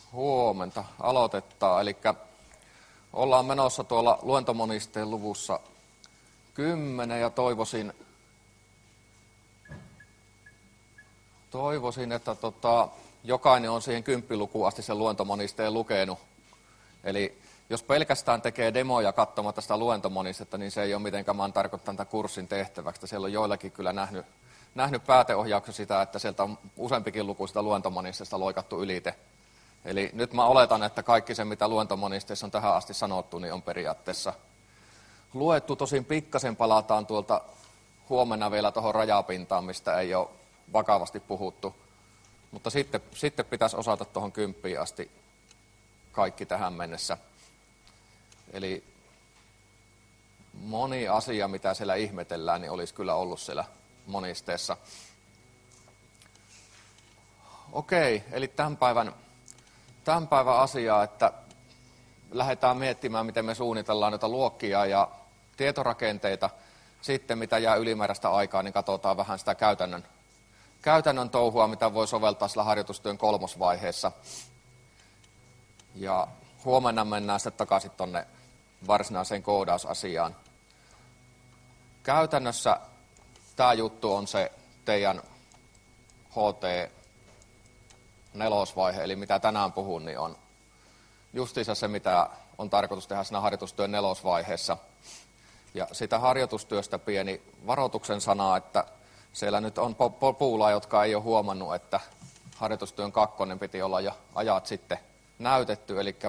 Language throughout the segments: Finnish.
Huomenta. Aloitetaan. Eli ollaan menossa tuolla luentomonisteen luvussa 10 ja toivoisin että jokainen on siihen 10-lukuun asti sen luentomonisteen lukenut. Eli jos pelkästään tekee demoja katsomatta sitä luentomonistetta, niin se ei ole mitenkään tarkoittanut tämän kurssin tehtäväksi. Siellä on joillakin kyllä nähnyt pääteohjauksessa sitä, että sieltä on useampikin luku sitä luentomonistesta loikattu ylite. Eli nyt mä oletan, että kaikki se, mitä luentomonisteessa on tähän asti sanottu, niin on periaatteessa luettu. Tosin pikkasen palataan tuolta huomenna vielä tuohon rajapintaan, mistä ei ole vakavasti puhuttu. Mutta sitten pitäisi osata tuohon 10 asti kaikki tähän mennessä. Eli moni asia, mitä siellä ihmetellään, niin olisi kyllä ollut siellä monisteessa. Okei, eli tämän päivän asiaa, että lähdetään miettimään, miten me suunnitellaan noita luokkia ja tietorakenteita. Sitten, mitä jää ylimääräistä aikaa, niin katsotaan vähän sitä käytännön touhua, mitä voi soveltaa sillä harjoitustyön 3. vaiheessa. Ja huomenna mennään sitten takaisin tuonne varsinaiseen koodausasiaan. Käytännössä tämä juttu on se teidän HT4-vaihe, eli mitä tänään puhun, niin on justiinsa se, mitä on tarkoitus tehdä siinä harjoitustyön 4-vaiheessa. Ja sitä harjoitustyöstä pieni varoituksen sana, että siellä nyt on puulaa, jotka ei ole huomannut, että harjoitustyön 2 piti olla jo ajat sitten näytetty, eli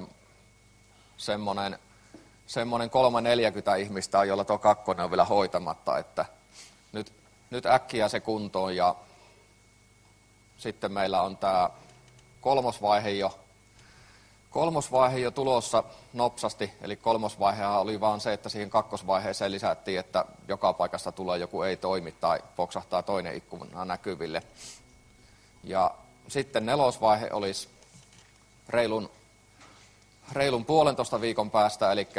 semmoinen 340 ihmistä on, jolla tuo 2 on vielä hoitamatta, että nyt äkkiä se kuntoon ja sitten meillä on tämä 3. vaihe jo tulossa nopsasti, eli 3. vaihehan oli vaan se, että siihen 2. vaiheeseen lisättiin, että joka paikasta tulee joku ei toimi tai poksahtaa toinen ikkuna näkyville. Ja sitten 4. vaihe olisi reilun 1,5 viikon päästä, eli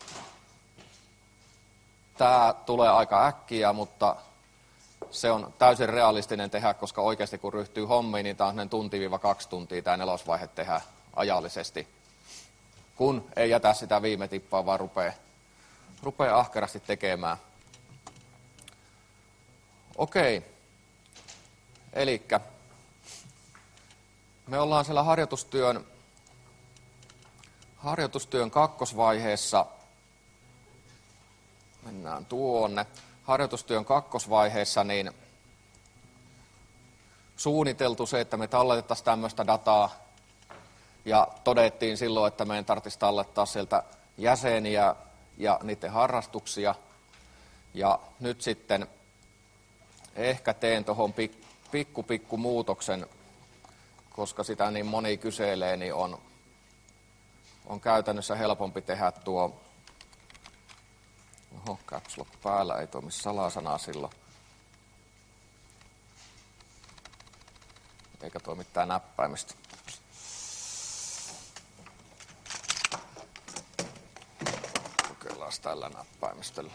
tämä tulee aika äkkiä, mutta se on täysin realistinen tehdä, koska oikeasti kun ryhtyy hommiin, niin tämä on 1–2 tuntia tämä 4. vaihe tehdä ajallisesti, kun ei jätä sitä viime tippaa, vaan rupeaa ahkerasti tekemään. Okei, elikkä me ollaan siellä harjoitustyön 2. vaiheessa. Mennään tuonne. Harjoitustyön 2. vaiheessa niin suunniteltu se, että me talletettaisiin tämmöistä dataa ja todettiin silloin, että meidän tarvitsisi tallettaa sieltä jäseniä ja niiden harrastuksia. Ja nyt sitten ehkä teen tuohon pikku muutoksen, koska sitä niin moni kyselee, niin on käytännössä helpompi tehdä tuo. Oho, caps lock päällä, ei toimi salasanaa silloin. Eikä toimi tää näppäimistö. Kokeillaan tällä näppäimistöllä.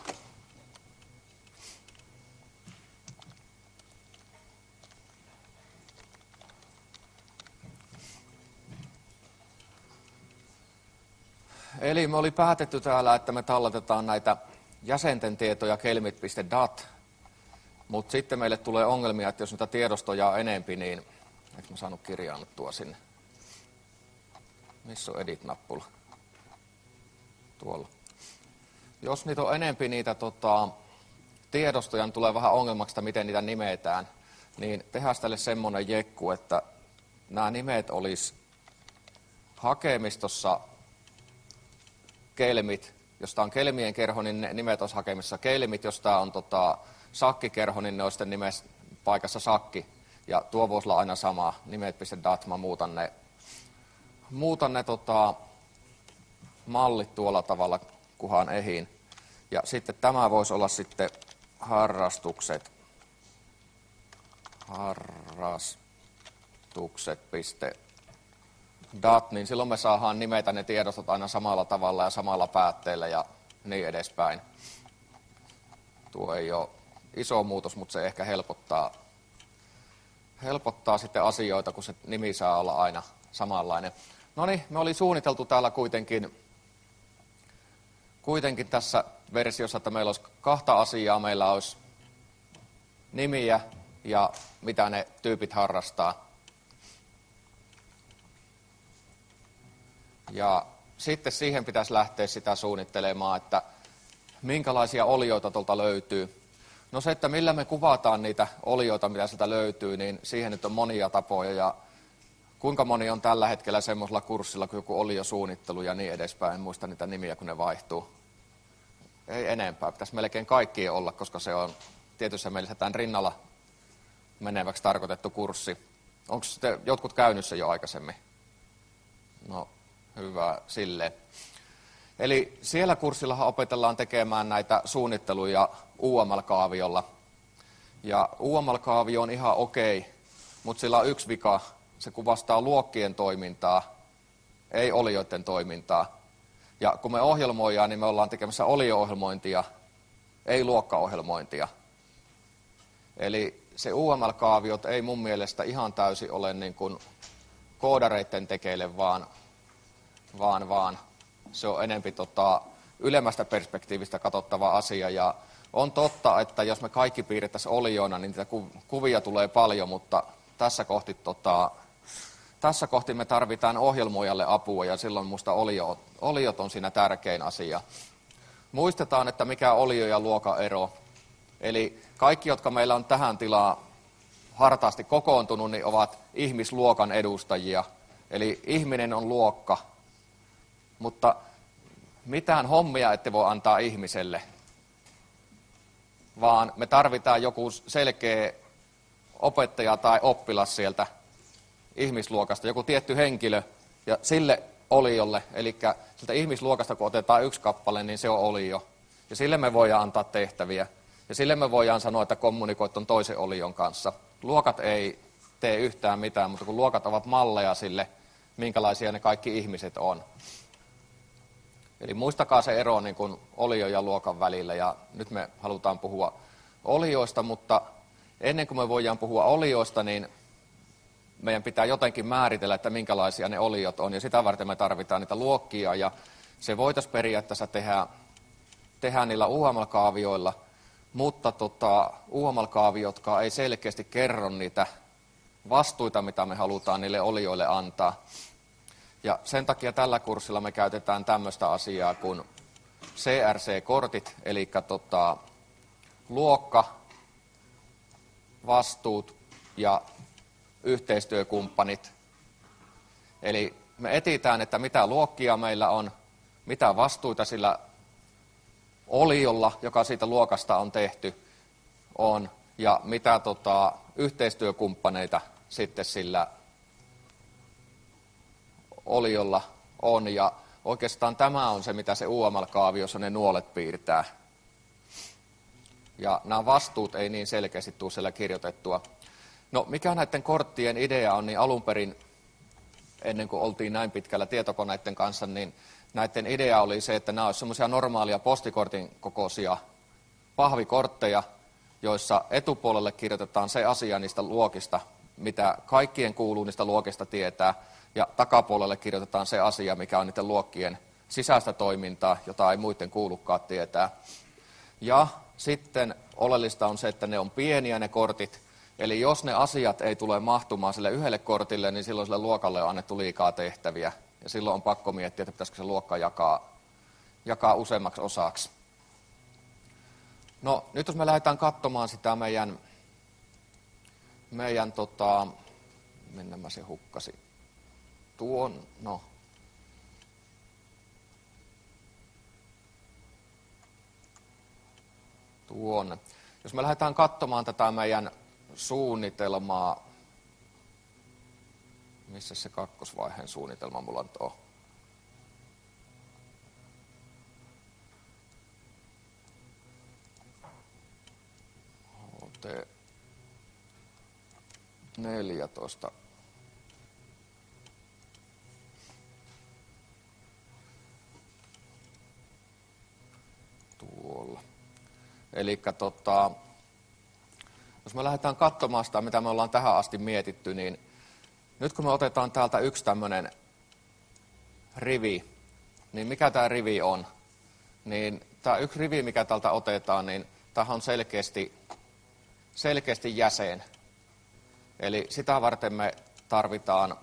Eli me oli päätetty täällä, että me talletetaan näitä jäsenten tietoja kelmit.dat, mutta sitten meille tulee ongelmia, että jos niitä tiedostoja on enempi, niin eikö mä saanut kirjaannuttua sinne? Missä on edit-nappula? Tuolla. Jos niitä on enempi niitä tiedostoja, niin tulee vähän ongelmaksi, että miten niitä nimetään, niin tehdään tälle semmoinen jekku, että nämä nimet olisi hakemistossa kelmit. Jos tämä on kelmien kerho, niin ne nimet olisi hakemissa kelmit. Jos tämä on sakkikerho, niin ne olisi sitten paikassa sakki. Ja tuo voisi olla aina sama, nimet.dat, mä muutan ne mallit tuolla tavalla, kunhan ehin. Ja sitten tämä voisi olla sitten harrastukset.dat, niin silloin me saadaan nimetä ne tiedostot aina samalla tavalla ja samalla päätteellä ja niin edespäin. Tuo ei ole iso muutos, mutta se ehkä helpottaa sitten asioita, kun se nimi saa olla aina samanlainen. No niin, me oli suunniteltu täällä kuitenkin tässä versiossa, että meillä olisi 2 asiaa. Meillä olisi nimiä ja mitä ne tyypit harrastaa. Ja sitten siihen pitäisi lähteä sitä suunnittelemaan, että minkälaisia olioita tuolta löytyy. No se, että millä me kuvataan niitä olioita, mitä sieltä löytyy, niin siihen nyt on monia tapoja. Ja kuinka moni on tällä hetkellä semmoisella kurssilla kuin joku oliosuunnittelu ja niin edespäin. En muista niitä nimiä, kun ne vaihtuu. Ei enempää. Pitäisi melkein kaikkien olla, koska se on tietyssä mielessä tämän rinnalla meneväksi tarkoitettu kurssi. Onko sitten jotkut käynyt sen jo aikaisemmin? No, hyvä silleen. Eli siellä kurssillahan opetellaan tekemään näitä suunnitteluja UML-kaaviolla. Ja UML-kaavio on ihan okei, mutta sillä on yksi vika. Se kuvastaa luokkien toimintaa, ei olioiden toimintaa. Ja kun me ohjelmoidaan, niin me ollaan tekemässä olio-ohjelmointia, ei luokkaohjelmointia. Eli se UML-kaaviot ei mun mielestä ihan täysin ole niin kuin koodareiden tekeille, vaan se on enempi ylemmästä perspektiivistä katsottava asia. Ja on totta, että jos me kaikki piirrettäisiin olioina, niin niitä kuvia tulee paljon, mutta tässä kohti me tarvitaan ohjelmoijalle apua, ja silloin minusta oliot on siinä tärkein asia. Muistetaan, että mikä olio ja luokan ero. Eli kaikki, jotka meillä on tähän tilaan hartaasti kokoontunut, niin ovat ihmisluokan edustajia. Eli ihminen on luokka, mutta mitään hommia ette voi antaa ihmiselle, vaan me tarvitaan joku selkeä opettaja tai oppilas sieltä ihmisluokasta, joku tietty henkilö, ja sille oliolle, eli sieltä ihmisluokasta kun otetaan yksi kappale, niin se on olio. Ja sille me voidaan antaa tehtäviä, ja sille me voidaan sanoa, että kommunikoit on toisen olion kanssa. Luokat ei tee yhtään mitään, mutta kun luokat ovat malleja sille, minkälaisia ne kaikki ihmiset on. Eli muistakaa se ero niin kuin olion ja luokan välillä, ja nyt me halutaan puhua olioista, mutta ennen kuin me voidaan puhua olioista, niin meidän pitää jotenkin määritellä, että minkälaisia ne oliot on, ja sitä varten me tarvitaan niitä luokkia, ja se voitaisiin periaatteessa tehdä niillä UML-kaavioilla, mutta UML-kaaviotkaan ei selkeästi kerro niitä vastuita, mitä me halutaan niille olioille antaa. Ja sen takia tällä kurssilla me käytetään tämmöistä asiaa kuin CRC-kortit, eli luokka, vastuut ja yhteistyökumppanit. Eli me etsitään, että mitä luokkia meillä on, mitä vastuita sillä oliolla, joka siitä luokasta on tehty, on, ja mitä yhteistyökumppaneita sitten sillä oliolla on. Ja oikeastaan tämä on se, mitä se UML-kaaviossa ne nuolet piirtää. Ja nämä vastuut ei niin selkeästi tule siellä kirjoitettua. No, mikä näiden korttien idea on, niin alun perin, ennen kuin oltiin näin pitkällä tietokoneiden kanssa, niin näiden idea oli se, että nämä olisivat semmoisia normaalia postikortin kokoisia pahvikortteja, joissa etupuolelle kirjoitetaan se asia niistä luokista, mitä kaikkien kuuluu niistä luokista tietää, ja takapuolelle kirjoitetaan se asia, mikä on niiden luokkien sisäistä toimintaa, jota ei muiden kuulukaan tietää. Ja sitten oleellista on se, että ne on pieniä ne kortit, eli jos ne asiat ei tule mahtumaan sille yhdelle kortille, niin silloin sille luokalle on annettu liikaa tehtäviä. Ja silloin on pakko miettiä, että pitäisikö se luokka jakaa useammaksi osaksi. No, nyt jos me lähdetään katsomaan sitä meidän mennä mä se hukkasi. Tuonne. Jos me lähdetään katsomaan tätä meidän suunnitelmaa, missä se kakkosvaiheen suunnitelma mulla on? HT14. Tuolla. Elikkä jos me lähdetään katsomaan sitä, mitä me ollaan tähän asti mietitty, niin nyt kun me otetaan täältä yksi tämmöinen rivi. Niin mikä tämä rivi on? Niin tämä yksi rivi, mikä täältä otetaan, niin tämä on selkeästi jäsen. Eli sitä varten me tarvitaan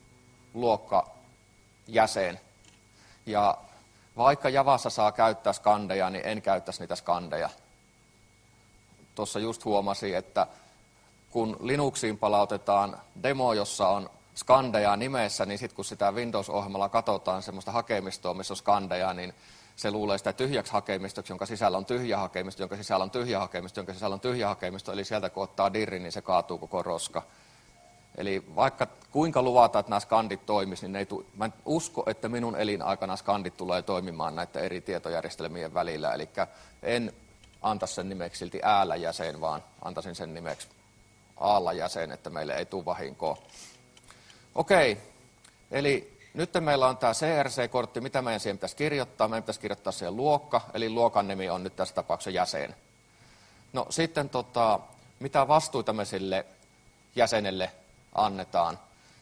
luokkajäsen. Ja vaikka Javassa saa käyttää skandeja, niin en käyttäisi niitä skandeja. Tuossa just huomasin, että kun Linuxiin palautetaan demo, jossa on skandeja nimessä, niin sitten kun sitä Windows-ohjelmalla katsotaan semmoista hakemistoa, missä on skandeja, niin se luulee sitä tyhjäksi hakemistoksi, jonka sisällä on tyhjä hakemisto, jonka sisällä on tyhjä hakemisto, jonka sisällä on tyhjä hakemisto. Eli sieltä kun ottaa dirrin, niin se kaatuu koko roska. Eli vaikka kuinka luvataan, että nämä skandit toimisi, niin mä en usko, että minun elinaikana skandit tulee toimimaan näiden eri tietojärjestelmien välillä. Eli en antaisi sen nimeksi silti äällä jäsen, vaan antaisin sen nimeksi aalla jäsen, että meille ei tule vahinkoa. Okei, eli nyt meillä on tämä CRC-kortti, mitä meidän siihen pitäisi kirjoittaa? Meidän pitäisi kirjoittaa siihen luokka, eli luokan nimi on nyt tässä tapauksessa jäsen. No sitten mitä vastuita me sille jäsenelle annetaan?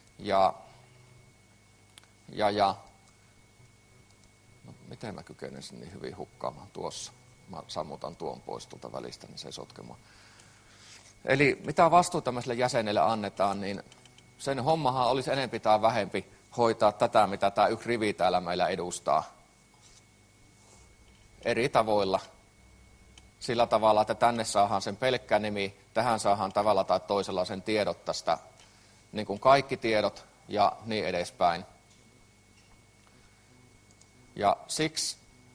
No, miten mä kykenen sen niin hyvin hukkaamaan tuossa? Mä sammutan tuon pois tuolta välistä, niin se ei sotke mua. Eli mitä vastuuta me sille jäsenelle annetaan, niin sen hommahan olisi enempi tai vähempi hoitaa tätä, mitä tämä yksi rivi täällä meillä edustaa. Eri tavoilla. Sillä tavalla, että tänne saadaan sen pelkkä nimi, tähän saadaan tavalla tai toisella sen tiedot tästä, niin kuin kaikki tiedot ja niin edespäin. Ja siksi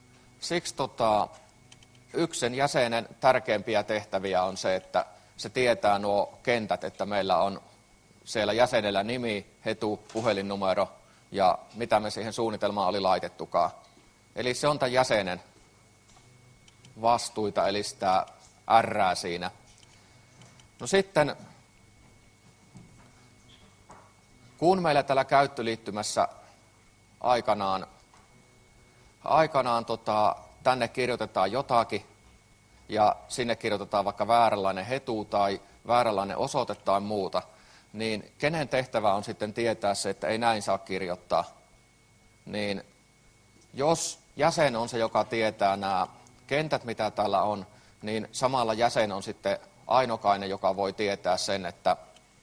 yksi sen jäsenen tärkeimpiä tehtäviä on se, että se tietää nuo kentät, että meillä on siellä jäsenellä nimi, hetu, puhelinnumero ja mitä me siihen suunnitelmaan oli laitettukaan. Eli se on tämän jäsenen vastuita, eli sitä R:ää siinä. No sitten, kun meillä täällä käyttöliittymässä aikanaan tänne kirjoitetaan jotakin, ja sinne kirjoitetaan vaikka vääränlainen hetu tai vääränlainen osoite tai muuta, niin kenen tehtävä on sitten tietää se, että ei näin saa kirjoittaa. Niin jos jäsen on se, joka tietää nämä kentät, mitä täällä on, niin samalla jäsen on sitten ainokainen, joka voi tietää sen, että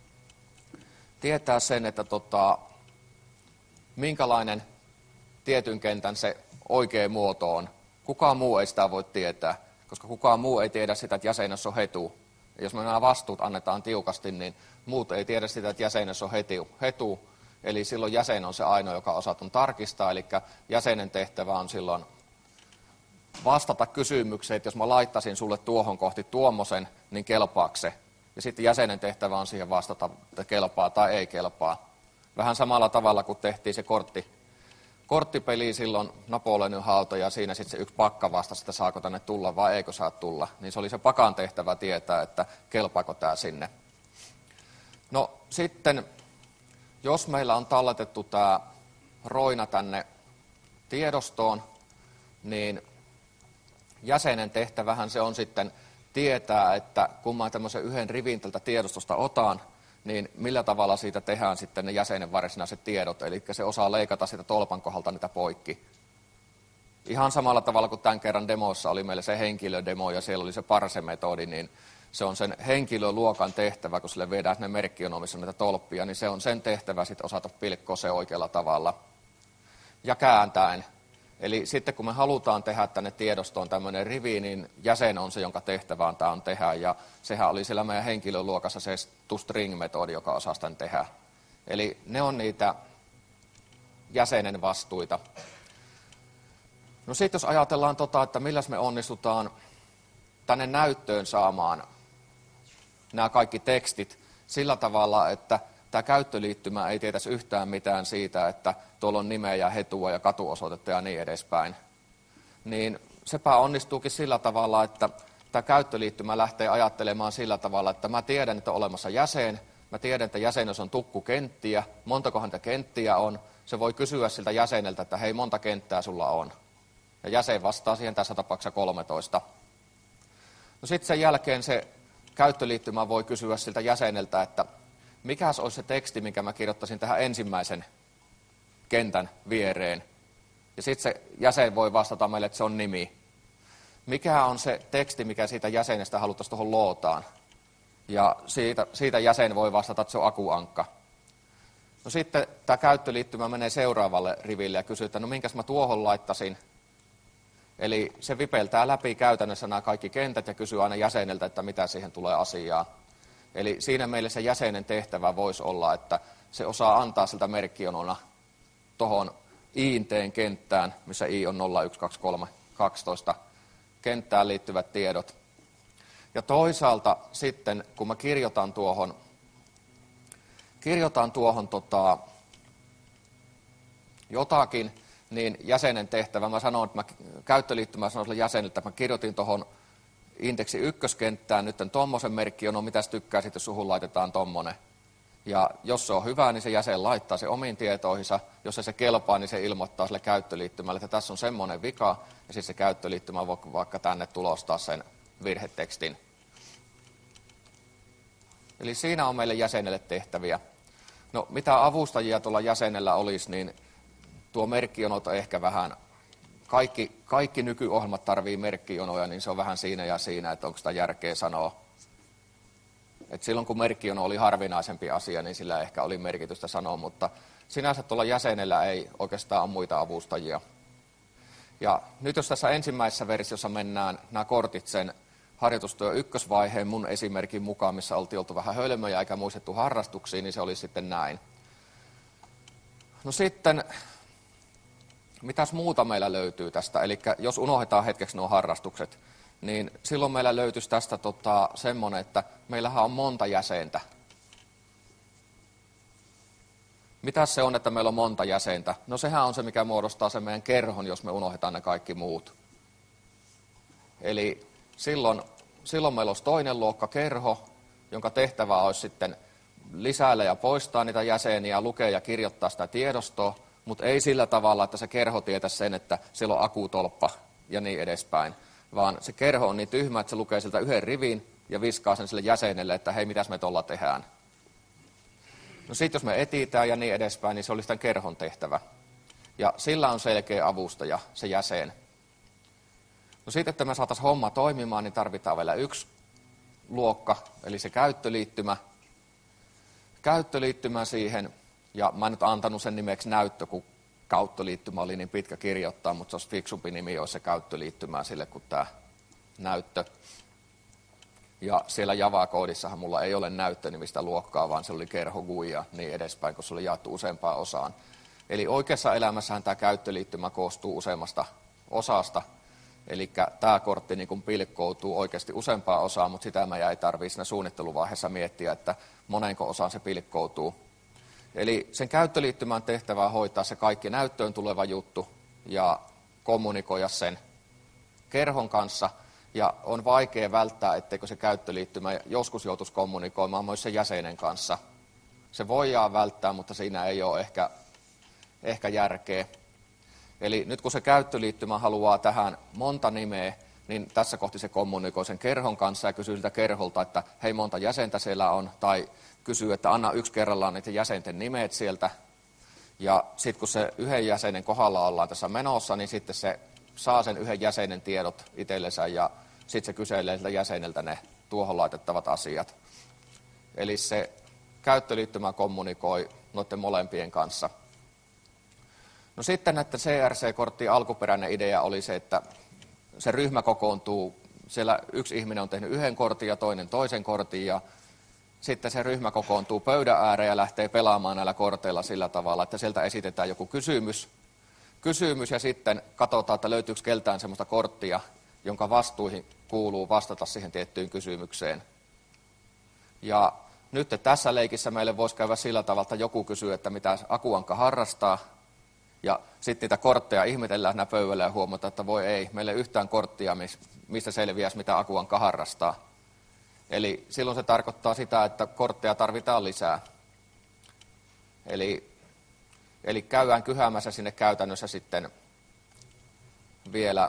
minkälainen tietyn kentän se oikea muoto on. Kukaan muu ei sitä voi tietää, koska kukaan muu ei tiedä sitä, että jäsenessä on hetu. Ja jos me nämä vastuut annetaan tiukasti, niin muut ei tiedä sitä, että jäsenessä on hetu. Eli silloin jäsen on se ainoa, joka osaton tarkistaa. Eli jäsenen tehtävä on silloin vastata kysymykseen, että jos mä laittaisin sulle tuohon kohti tuommoisen, niin kelpaako se? Ja sitten jäsenen tehtävä on siihen vastata, että kelpaa tai ei kelpaa. Vähän samalla tavalla, kun tehtiin se korttipeli silloin Napoleonin hauta, ja siinä sitten se yksi pakka vastasi, että saako tänne tulla vai eikö saa tulla. Niin se oli se pakan tehtävä tietää, että kelpaako tämä sinne. No sitten, jos meillä on talletettu tämä roina tänne tiedostoon, niin jäsenen tehtävähän se on sitten tietää, että kun mä tämmöisen yhden rivin tältä tiedostosta otan, niin millä tavalla siitä tehdään sitten ne jäsenen varsinaiset tiedot, eli se osaa leikata sitä tolpan kohdalta niitä poikki. Ihan samalla tavalla kuin tämän kerran demoissa oli meillä se henkilödemo ja siellä oli se parse-metodi, niin se on sen henkilöluokan tehtävä, kun sille viedään ne merkkionoa, missä on näitä tolppia, niin se on sen tehtävä sitten osata pilkkoa se oikealla tavalla ja kääntäen. Eli sitten kun me halutaan tehdä tänne tiedostoon tämmöinen rivi, niin jäsen on se, jonka tehtävään tämä on tehdä. Ja sehän oli siellä meidän henkilöluokassa se toString-metodi, joka osaa tämän tehdä. Eli ne on niitä jäsenen vastuita. No sitten jos ajatellaan että milläs me onnistutaan tänne näyttöön saamaan nämä kaikki tekstit sillä tavalla, että tämä käyttöliittymä ei tietäisi yhtään mitään siitä, että tuolla on nimeä ja hetua ja katuosoitetta ja niin edespäin. Niin sepä onnistuukin sillä tavalla, että tämä käyttöliittymä lähtee ajattelemaan sillä tavalla, että mä tiedän, että on olemassa jäsen, mä tiedän, että jäsenessä on tukkukenttiä, montakohan niitä kenttiä on. Se voi kysyä siltä jäseneltä, että hei, monta kenttää sulla on. Ja jäsen vastaa siihen tässä tapauksessa 13. No sitten sen jälkeen se käyttöliittymä voi kysyä siltä jäseneltä, että mikäs olisi se teksti, minkä mä kirjoittaisin tähän ensimmäisen kentän viereen. Ja sitten se jäsen voi vastata meille, että se on nimi. Mikä on se teksti, mikä siitä jäsenestä haluttaisiin tuohon lootaan? Ja siitä jäsen voi vastata, että se on akuankka. No sitten tämä käyttöliittymä menee seuraavalle riville ja kysyy, että no minkäs mä tuohon laittaisin. Eli se vipeltää läpi käytännössä nämä kaikki kentät ja kysyy aina jäseneltä, että mitä siihen tulee asiaa. Eli siinä meille se jäsenen tehtävä voisi olla, että se osaa antaa siltä merkkionona tuohon INT:n kenttään, missä I on 0, 1, 2, 3, 12, kenttään liittyvät tiedot. Ja toisaalta sitten, kun mä kirjoitan tuohon jotakin, niin jäsenen tehtävä, mä sanon, että käyttöliittymä sanon sille jäsenelle, että mä kirjoitin tuohon indeksi ykköskenttään nyt tommosen merkkionon, mitäs tykkäisit, jos suhun laitetaan tommonen. Ja jos se on hyvä, niin se jäsen laittaa se omiin tietoihinsa. Jos se kelpaa, niin se ilmoittaa sille käyttöliittymälle, että tässä on semmoinen vika, ja sitten se käyttöliittymä voi vaikka tänne tulostaa sen virhetekstin. Eli siinä on meille jäsenelle tehtäviä. No mitä avustajia tuolla jäsenellä olisi, niin tuo merkkionot on ehkä vähän, kaikki nykyohjelmat tarvii merkkionoja, niin se on vähän siinä ja siinä, että onko sitä järkeä sanoa. Et silloin kun merkkiono oli harvinaisempi asia, niin sillä ehkä oli merkitystä sanoa, mutta sinänsä tuolla jäsenellä ei oikeastaan ole muita avustajia. Ja nyt jos tässä ensimmäisessä versiossa mennään nämä kortit sen harjoitustyön ykkösvaiheen mun esimerkin mukaan, missä oltiin oltu vähän hölmöjä eikä muistettu harrastuksiin, niin se oli sitten näin. No sitten, mitäs muuta meillä löytyy tästä? Eli jos unohdetaan hetkeksi nuo harrastukset, niin silloin meillä löytyisi tästä semmoinen, että meillähän on monta jäsentä. Mitäs se on, että meillä on monta jäsentä? No sehän on se, mikä muodostaa sen meidän kerhon, jos me unohdetaan ne kaikki muut. Eli silloin meillä olisi toinen luokka kerho, jonka tehtävä olisi sitten lisäillä ja poistaa niitä jäseniä, lukea ja kirjoittaa sitä tiedostoa, mutta ei sillä tavalla, että se kerho tietäisi sen, että siellä on akutolppa ja niin edespäin. Vaan se kerho on niin tyhmä, että se lukee siltä yhden rivin ja viskaa sen sille jäsenelle, että hei, mitäs me tuolla tehdään. No sitten jos me etsitään ja niin edespäin, niin se olisi tämän kerhon tehtävä. Ja sillä on selkeä avustaja, se jäsen. No sitten, että me saataisiin homma toimimaan, niin tarvitaan vielä yksi luokka, eli se käyttöliittymä. Käyttöliittymä siihen, ja mä en nyt antanut sen nimeksi näyttö, kun käyttöliittymä oli niin pitkä kirjoittaa, mutta se olisi fiksumpi nimi, olisi se käyttöliittymä sille kuin tämä näyttö. Ja siellä Java-koodissahan mulla ei ole näyttönimistä luokkaa, vaan se oli kerho, GUI ja niin edespäin, kun se oli jaettu useampaan osaan. Eli oikeassa elämässähän tämä käyttöliittymä koostuu useammasta osasta. Eli tämä kortti niin kuin pilkkoutuu oikeasti useampaan osaan, mutta sitä meidän ei tarvitse siinä suunnitteluvaiheessa miettiä, että monenko osaan se pilkkoutuu. Eli sen käyttöliittymän tehtävää hoitaa se kaikki näyttöön tuleva juttu ja kommunikoida sen kerhon kanssa. Ja on vaikea välttää, etteikö se käyttöliittymä joskus joutuisi kommunikoimaan myös sen jäsenen kanssa. Se voidaan välttää, mutta siinä ei ole ehkä järkeä. Eli nyt kun se käyttöliittymä haluaa tähän monta nimeä, niin tässä kohti se kommunikoi sen kerhon kanssa ja kysyy siltä kerholta, että hei, monta jäsentä siellä on, tai kysyy, että anna yksi kerrallaan niiden jäsenten nimet sieltä. Ja sitten kun se yhden jäsenen kohdalla ollaan tässä menossa, niin sitten se saa sen yhden jäsenen tiedot itsellensä ja sitten se kyselee siltä jäseneltä ne tuohon laitettavat asiat. Eli se käyttöliittymä kommunikoi noiden molempien kanssa. No sitten näiden CRC-korttien alkuperäinen idea oli se, että se ryhmä kokoontuu, siellä yksi ihminen on tehnyt yhden kortin ja toinen toisen kortin ja sitten se ryhmä kokoontuu pöydän ääreen ja lähtee pelaamaan näillä korteilla sillä tavalla, että sieltä esitetään joku kysymys ja sitten katsotaan, että löytyykö keltään sellaista korttia, jonka vastuihin kuuluu vastata siihen tiettyyn kysymykseen. Ja nyt tässä leikissä meille voisi käydä sillä tavalla, että joku kysyy, että mitä akuankka harrastaa, ja sitten niitä kortteja ihmetellään siinä pöydällä ja huomataan, että voi ei, meillä ei yhtään korttia, mistä selviäisi, mitä akuankka harrastaa. Eli silloin se tarkoittaa sitä, että kortteja tarvitaan lisää. Eli käydään kyhäämässä sinne käytännössä sitten vielä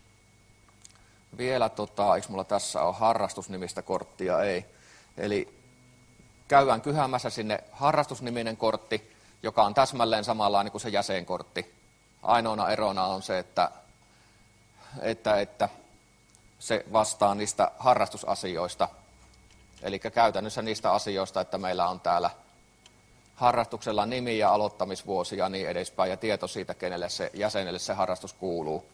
eikö mulla tässä ole harrastusnimistä korttia? Ei. Eli käydään kyhäämässä sinne harrastusniminen kortti, joka on täsmälleen samanlainen kuin se jäsenkortti. Ainoana erona on se, että se vastaa niistä harrastusasioista. Eli käytännössä niistä asioista, että meillä on täällä harrastuksella nimi ja aloittamisvuosi ja niin edespäin, ja tieto siitä, kenelle se jäsenelle se harrastus kuuluu.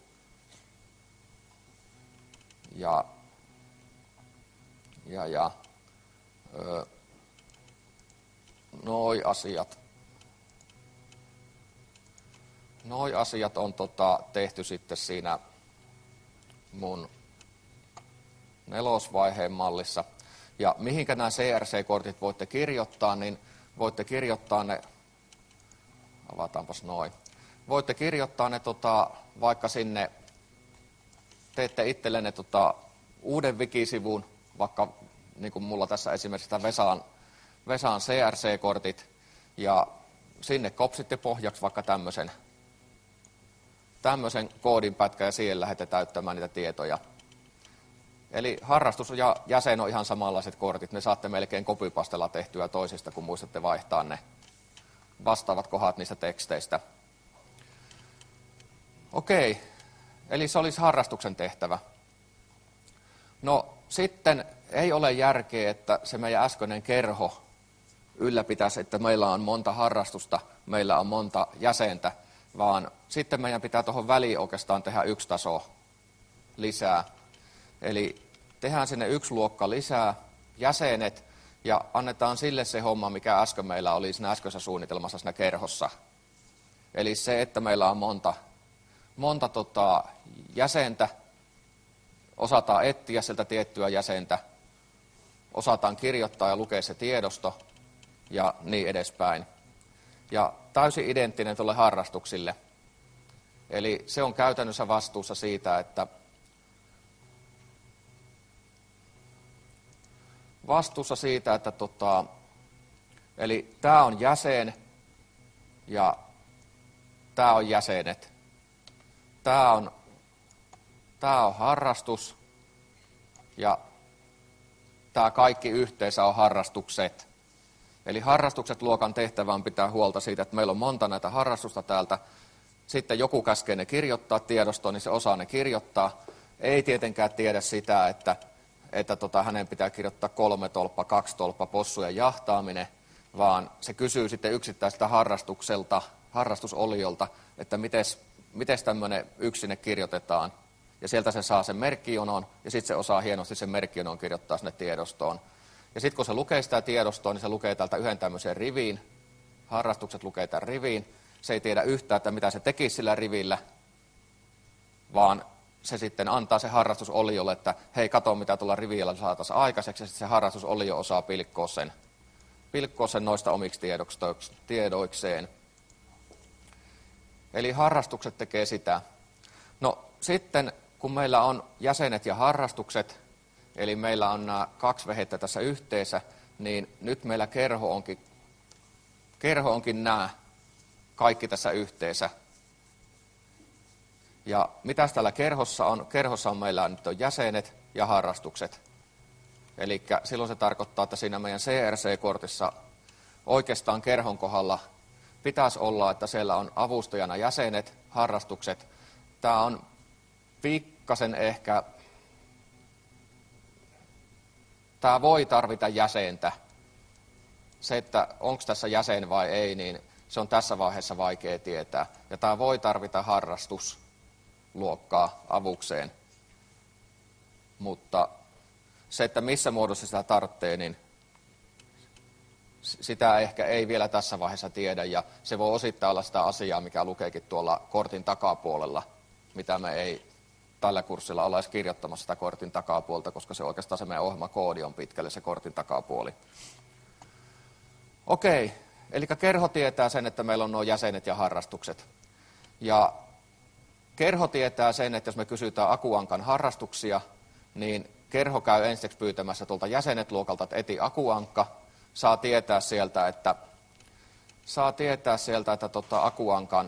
Noi asiat on tehty sitten siinä mun 4. mallissa. Ja mihinkä nämä CRC-kortit voitte kirjoittaa, niin voitte kirjoittaa ne, avataanpas noin. Voitte kirjoittaa ne vaikka sinne, teette itsellenne uuden wikisivun, vaikka niin kuin mulla tässä esimerkiksi tämä Vesan CRC-kortit, ja sinne kopsitte pohjaksi vaikka tämmöisen koodinpätkän, ja siihen lähdette täyttämään niitä tietoja. Eli harrastus ja jäsen on ihan samanlaiset kortit. Ne saatte melkein copypastella tehtyä toisista, kun muistatte vaihtaa ne vastaavat kohdat niistä teksteistä. Okei, eli se olisi harrastuksen tehtävä. No sitten ei ole järkeä, että se meidän äskeinen kerho ylläpitäisi, että meillä on monta harrastusta, meillä on monta jäsentä, vaan sitten meidän pitää tuohon väliin oikeastaan tehdä 1 taso lisää. Eli tehdään sinne 1 luokka lisää, jäsenet, ja annetaan sille se homma, mikä äsken meillä oli siinä äskeisessä suunnitelmassa siinä kerhossa. Eli se, että meillä on monta jäsentä, osataan etsiä sieltä tiettyä jäsentä, osataan kirjoittaa ja lukea se tiedosto ja niin edespäin. Ja täysin identtinen tuolle harrastuksille. Eli se on käytännössä vastuussa siitä, että eli tämä on jäsen ja tämä on jäsenet. Tämä on harrastus ja tämä kaikki yhteensä on harrastukset. Eli harrastukset luokan tehtävä on pitää huolta siitä, että meillä on monta näitä harrastusta täältä. Sitten joku käskee ne kirjoittaa tiedostoon, niin se osaa ne kirjoittaa. Ei tietenkään tiedä sitä, että hänen pitää kirjoittaa 3 tolppa, 2 tolppa, possujen jahtaaminen, vaan se kysyy sitten yksittäiseltä harrastusoliolta, että miten tämmöinen sinne kirjoitetaan. Ja sieltä se saa sen merkkijonon, ja sitten se osaa hienosti sen merkkijonon kirjoittaa sinne tiedostoon. Ja sitten kun se lukee sitä tiedostoa, niin se lukee täältä yhden tämmöisen riviin. Harrastukset lukee tämän riviin. Se ei tiedä yhtään, että mitä se tekisi sillä rivillä, vaan se sitten antaa se harrastusoliolle, että hei, kato mitä tuolla rivillä saataisiin aikaiseksi, ja sitten se harrastusolio osaa pilkkoa sen noista omiksi tiedoikseen. Eli harrastukset tekee sitä. No sitten, kun meillä on jäsenet ja harrastukset, eli meillä on nämä 2 vehettä tässä yhteensä, niin nyt meillä kerho onkin nämä kaikki tässä yhteensä. Ja mitäs täällä kerhossa on? Kerhossa on meillä nyt on jäsenet ja harrastukset. Eli silloin se tarkoittaa, että siinä meidän CRC-kortissa oikeastaan kerhon kohdalla pitäisi olla, että siellä on avustajana jäsenet, harrastukset. Tämä on pikkasen ehkä, tämä voi tarvita jäsentä. Se, että onko tässä jäsen vai ei, niin se on tässä vaiheessa vaikea tietää. Ja tämä voi tarvita harrastusluokkaa avukseen. Mutta se, että missä muodossa sitä tarvitsee, niin sitä ehkä ei vielä tässä vaiheessa tiedä. Ja se voi osittain olla sitä asiaa, mikä lukeekin tuolla kortin takapuolella, mitä me ei tällä kurssilla olla edes kirjoittamassa sitä kortin takapuolta, koska se oikeastaan se meidän ohjelmakoodi on pitkälle se kortin takapuoli. Okei, eli kerho tietää sen, että meillä on nuo jäsenet ja harrastukset. Ja kerho tietää sen, että jos me kysytään Akuankan harrastuksia, niin kerho käy ensiksi pyytämässä tuolta jäsenet-luokalta, että eti Akuankka, saa tietää sieltä, että Akuankan,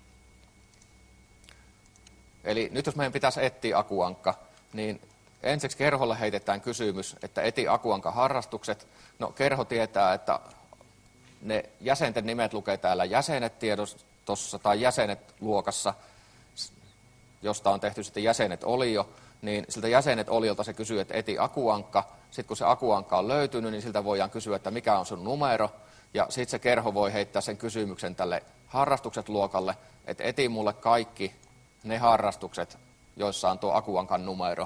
eli nyt jos meidän pitäisi etsiä Akuankka, niin ensiksi kerholle heitetään kysymys, että eti Akuankan harrastukset. No kerho tietää, että ne jäsenten nimet lukee täällä jäsenet-tiedostossa tai jäsenet-luokassa, josta on tehty sitten jäsenet-olio, niin siltä jäsenet-oliolta se kysyy, että eti akuankka. Sitten kun se akuankka on löytynyt, niin siltä voidaan kysyä, että mikä on sun numero. Ja sitten se kerho voi heittää sen kysymyksen tälle harrastukset-luokalle, että eti mulle kaikki ne harrastukset, joissa on tuo akuankan numero.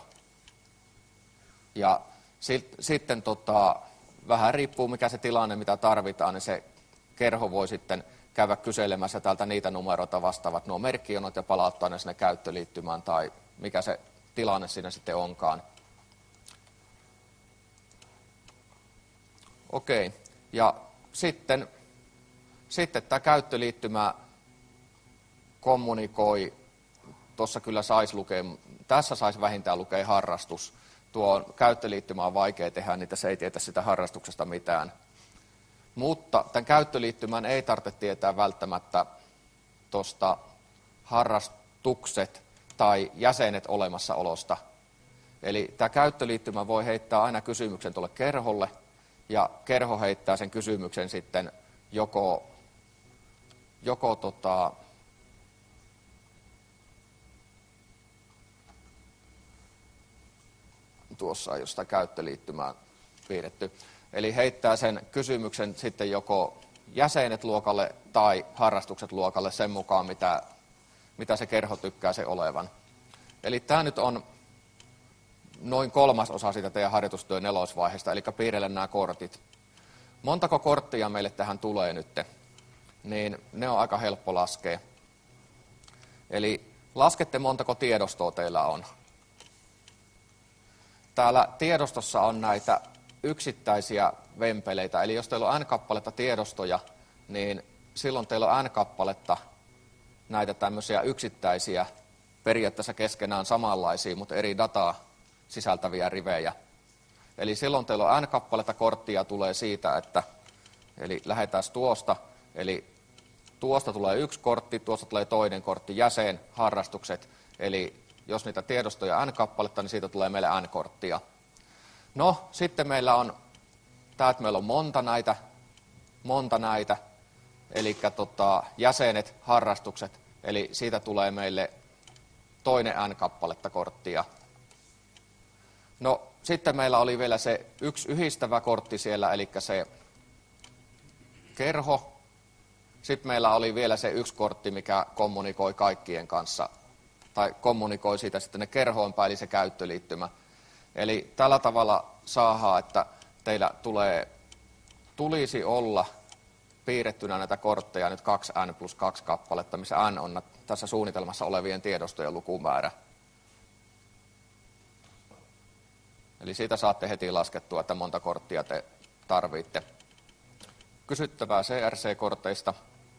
Ja sitten vähän riippuu mikä se tilanne, mitä tarvitaan, niin se kerho voi sitten käydä kyselemässä täältä niitä numeroita vastaavat nuo merkkijonot ja palauttaa ne sinne käyttöliittymään tai mikä se tilanne siinä sitten onkaan. Okei, ja sitten tämä käyttöliittymä kommunikoi, tuossa kyllä tässä saisi vähintään lukea harrastus. Tuo käyttöliittymä on vaikea tehdä, niin se ei tietä sitä harrastuksesta mitään. Mutta tämän käyttöliittymän ei tarvitse tietää välttämättä tuosta harrastukset tai jäsenet olemassaolosta. Eli tämä käyttöliittymä voi heittää aina kysymyksen tuolle kerholle, ja kerho heittää sen kysymyksen sitten joko tuossa ei ole sitä käyttöliittymää piirretty. Eli heittää sen kysymyksen sitten joko jäsenet luokalle tai harrastukset luokalle sen mukaan, mitä se kerho tykkää se olevan. Eli tämä nyt on noin 1/3 siitä teidän harjoitustyön 4. eli piirrellä nämä kortit. Montako korttia meille tähän tulee nyt? Niin ne on aika helppo laskea. Eli laskette montako tiedostoa teillä on. Täällä tiedostossa on näitä yksittäisiä vempeleitä, eli jos teillä on n-kappaletta tiedostoja, niin silloin teillä on n-kappaletta näitä tämmöisiä yksittäisiä, periaatteessa keskenään samanlaisia, mutta eri dataa sisältäviä rivejä. Eli silloin teillä on n-kappaletta korttia tulee siitä, eli lähdetään tuosta, eli tuosta tulee 1 kortti, tuosta tulee toinen kortti, jäsen, harrastukset, eli jos niitä tiedostoja n-kappaletta, niin siitä tulee meille n-korttia. No, sitten meillä on, että meillä on monta näitä, eli jäsenet, harrastukset, eli siitä tulee meille toinen n-kappaletta korttia. No, sitten meillä oli vielä se yksi yhdistävä kortti siellä, eli se kerho. Sitten meillä oli vielä se 1 kortti, mikä kommunikoi kaikkien kanssa, tai kommunikoi siitä sitten ne kerhoon päin, eli se käyttöliittymä. Eli tällä tavalla saadaan, että teillä tulisi olla piirrettynä näitä kortteja nyt 2n+2 kappaletta, missä n on tässä suunnitelmassa olevien tiedostojen lukumäärä. Eli siitä saatte heti laskettua, että monta korttia te tarvitte. Kysyttävää CRC-korteista.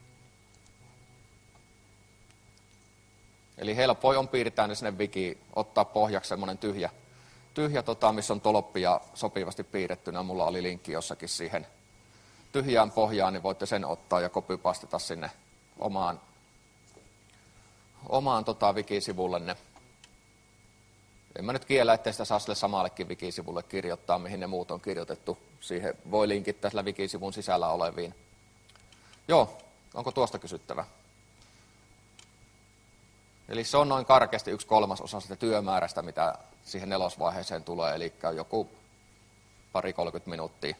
Eli helpoin on piirtää ne sinne wikiin, ottaa pohjaksi semmoinen tyhjä missä on tolppia sopivasti piirrettynä. Mulla oli linkki jossakin siihen tyhjään pohjaan, niin voitte sen ottaa ja copypasteta sinne omaan wikisivullenne. En mä nyt kiellä, ettei sitä saa sille samallekin wikisivulle kirjoittaa, mihin ne muut on kirjoitettu. Siihen voi linkittää sillä wikisivun sisällä oleviin. Joo, onko tuosta kysyttävä? Eli se on noin karkeasti 1/3 sitä työmäärästä, mitä siihen 4. tulee, eli joku 20-30 minuuttia.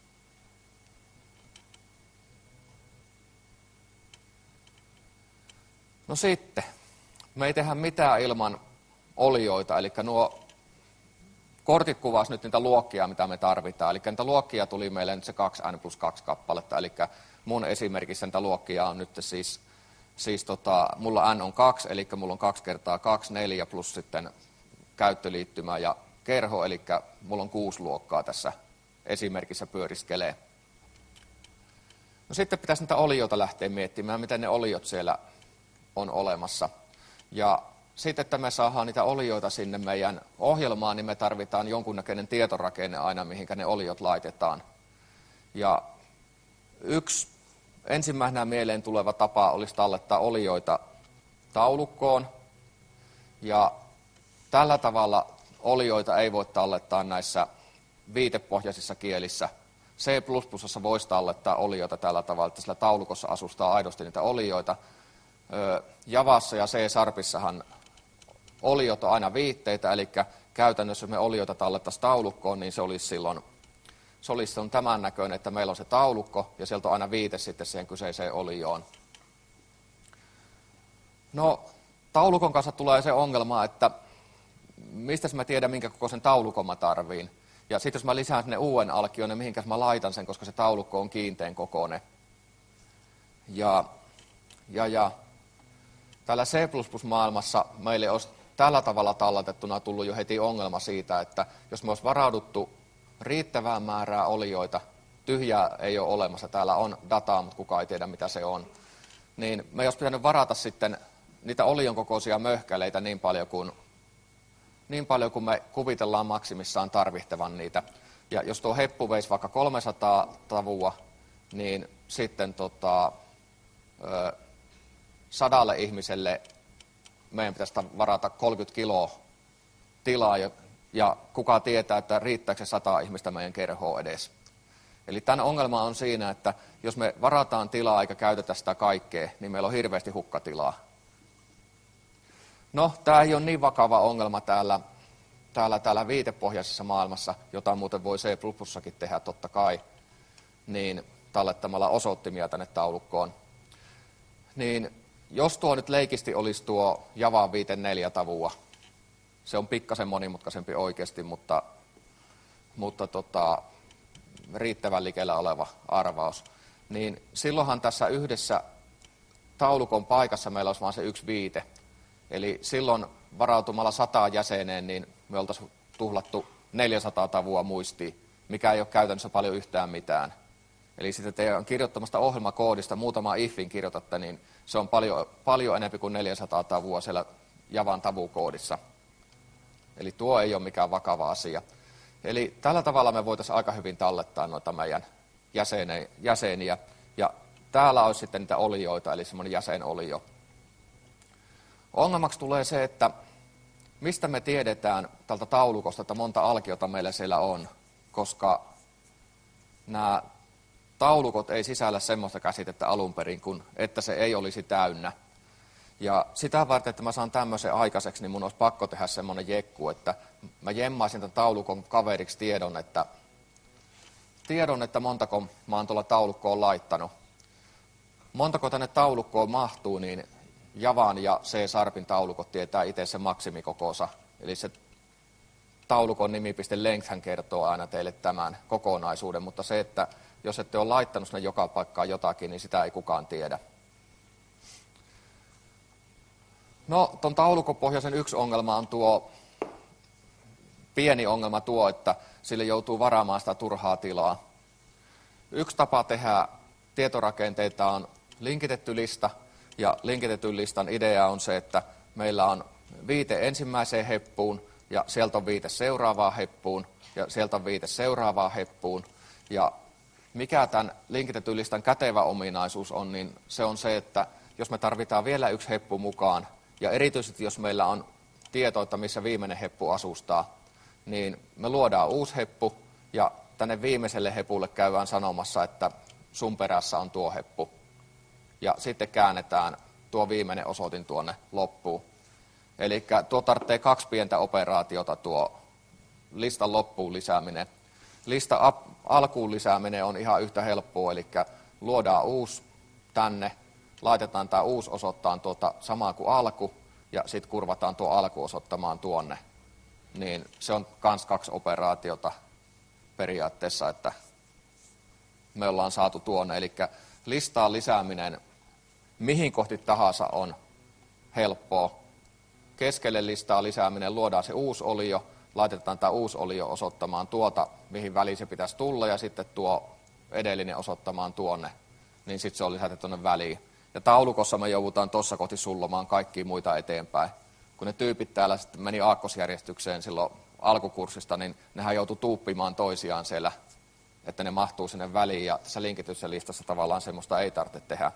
No sitten, me ei tehdä mitään ilman olioita, eli nuo kortit kuvasivat nyt niitä luokkia, mitä me tarvitaan. Eli niitä luokkia tuli meille nyt se 2n+2 kappaletta, eli mun esimerkissä niitä luokkia on nyt siis mulla n on 2, eli mulla on 2 × 2, 4 plus sitten käyttöliittymä ja kerho, eli mulla on 6 luokkaa tässä esimerkissä pyöriskelee. No sitten pitäisi niitä olioita lähteä miettimään, miten ne oliot siellä on olemassa. Ja sitten, että me saadaan niitä olioita sinne meidän ohjelmaan, niin me tarvitaan jonkunnäköinen tietorakenne aina, mihinkä ne oliot laitetaan. Ja yksi ensimmäisenä mieleen tuleva tapa olisi tallettaa olioita taulukkoon. Ja tällä tavalla olioita ei voi tallettaa näissä viitepohjaisissa kielissä, C++ voisi tallettaa olioita tällä tavalla, että sillä taulukossa asustaa aidosti niitä olioita. Javassa ja C-sharpissahan oliot on aina viitteitä, eli käytännössä jos me olioita tallettaisiin taulukkoon, niin se olisi silloin tämän näköinen, että meillä on se taulukko ja sieltä on aina viite sitten siihen kyseiseen olioon. No, taulukon kanssa tulee se ongelma, että mistä mä tiedän, minkä kokoisen taulukon mä tarviin. Ja sitten jos mä lisään sinne uuden alkion, niin mihinkäs mä laitan sen, koska se taulukko on kiinteän kokoinen. Ja täällä C++-maailmassa meille olisi tällä tavalla talletettuna tullut jo heti ongelma siitä, että jos me olisi varauduttu riittävää määrää olioita, tyhjää ei ole olemassa, täällä on dataa, mutta kukaan ei tiedä mitä se on, niin me olisi pitänyt varata sitten niitä olion kokoisia möhkäleitä niin paljon kuin me kuvitellaan maksimissaan tarvittavan niitä. Ja jos tuo heppu veisi vaikka 300 tavua, niin sitten 100 ihmiselle meidän pitäisi varata 30 kiloa tilaa, ja kuka tietää, että riittääkö se 100 ihmistä meidän kerhoon edes. Eli tämän ongelma on siinä, että jos me varataan tilaa eikä käytetä sitä kaikkea, niin meillä on hirveästi hukkatilaa. No, tämä ei ole niin vakava ongelma täällä viitepohjaisessa maailmassa, jota muuten voi C++sakin tehdä totta kai, niin tallettamalla osoittimia tänne taulukkoon. Niin jos tuo nyt leikisti olisi tuo Java 5.4 tavua, se on pikkasen monimutkaisempi oikeasti, mutta riittävän likellä oleva arvaus, niin silloinhan tässä yhdessä taulukon paikassa meillä olisi vain se yksi viite. Eli silloin varautumalla 100 jäseneen, niin me oltaisiin tuhlattu 400 tavua muistiin, mikä ei ole käytännössä paljon yhtään mitään. Eli sitten teidän kirjoittamasta ohjelmakoodista muutama ifin kirjoitatte, niin se on paljon enemmän kuin 400 tavua siellä Javan tavukoodissa. Eli tuo ei ole mikään vakava asia. Eli tällä tavalla me voitaisiin aika hyvin tallettaa noita meidän jäseniä. Ja täällä olisi sitten niitä olioita, eli semmoinen jäsenolio. Ongelmaksi tulee se, että mistä me tiedetään tältä taulukosta, että monta alkiota meillä siellä on, koska nämä taulukot ei sisällä semmoista käsitettä alun perin, kuin että se ei olisi täynnä. Ja sitä varten, että mä saan tämmöisen aikaiseksi, niin mun olisi pakko tehdä semmoinen jekku, että mä jemmaisin tämän taulukon kaveriksi tiedon, että montako mä oon tuolla taulukkoon laittanut. Montako tänne taulukkoon mahtuu, niin Javan ja C-sharpin taulukot tietää itse sen maksimikokonsa. Eli se taulukon nimi.length kertoo aina teille tämän kokonaisuuden, mutta se, että jos ette ole laittanut sinne joka paikkaan jotakin, niin sitä ei kukaan tiedä. No, tuon taulukopohjaisen yksi ongelma on pieni ongelma että sille joutuu varaamaan sitä turhaa tilaa. Yksi tapa tehdä tietorakenteita on linkitetty lista, ja linkitetyn listan idea on se, että meillä on viite ensimmäiseen heppuun, ja sieltä on viite seuraavaan heppuun, ja sieltä on viite seuraavaan heppuun. Ja mikä tämän linkitetyn listan kätevä ominaisuus on, niin se on se, että jos me tarvitaan vielä yksi heppu mukaan, ja erityisesti jos meillä on tieto, että missä viimeinen heppu asustaa, niin me luodaan uusi heppu, ja tänne viimeiselle hepulle käydään sanomassa, että sun perässä on tuo heppu. Ja sitten käännetään tuo viimeinen osoitin tuonne loppuun. Eli tuo tarvitsee 2 pientä operaatiota, tuo listan loppuun lisääminen. Lista alkuun lisääminen on ihan yhtä helppoa, eli luodaan uusi tänne, laitetaan tämä uusi osoittaan tuota samaa kuin alku, ja sitten kurvataan tuo alku osoittamaan tuonne. Niin se on myös 2 operaatiota periaatteessa, että me ollaan saatu tuonne. Eli listaan lisääminen mihin kohti tahansa on helppoa. Keskelle listaa lisääminen, luodaan se uusi olio, laitetaan tämä uusi olio osoittamaan tuota, mihin väliin se pitäisi tulla, ja sitten tuo edellinen osoittamaan tuonne, niin sitten se on lisätty tuonne väliin. Ja taulukossa me joudutaan tuossa kohti sullomaan kaikkia muita eteenpäin. Kun ne tyypit täällä sitten meni aakkosjärjestykseen silloin alkukurssista, niin nehän joutui tuuppimaan toisiaan siellä, että ne mahtuu sinne väliin, ja tässä linkityssä listassa tavallaan semmoista ei tarvitse tehdä.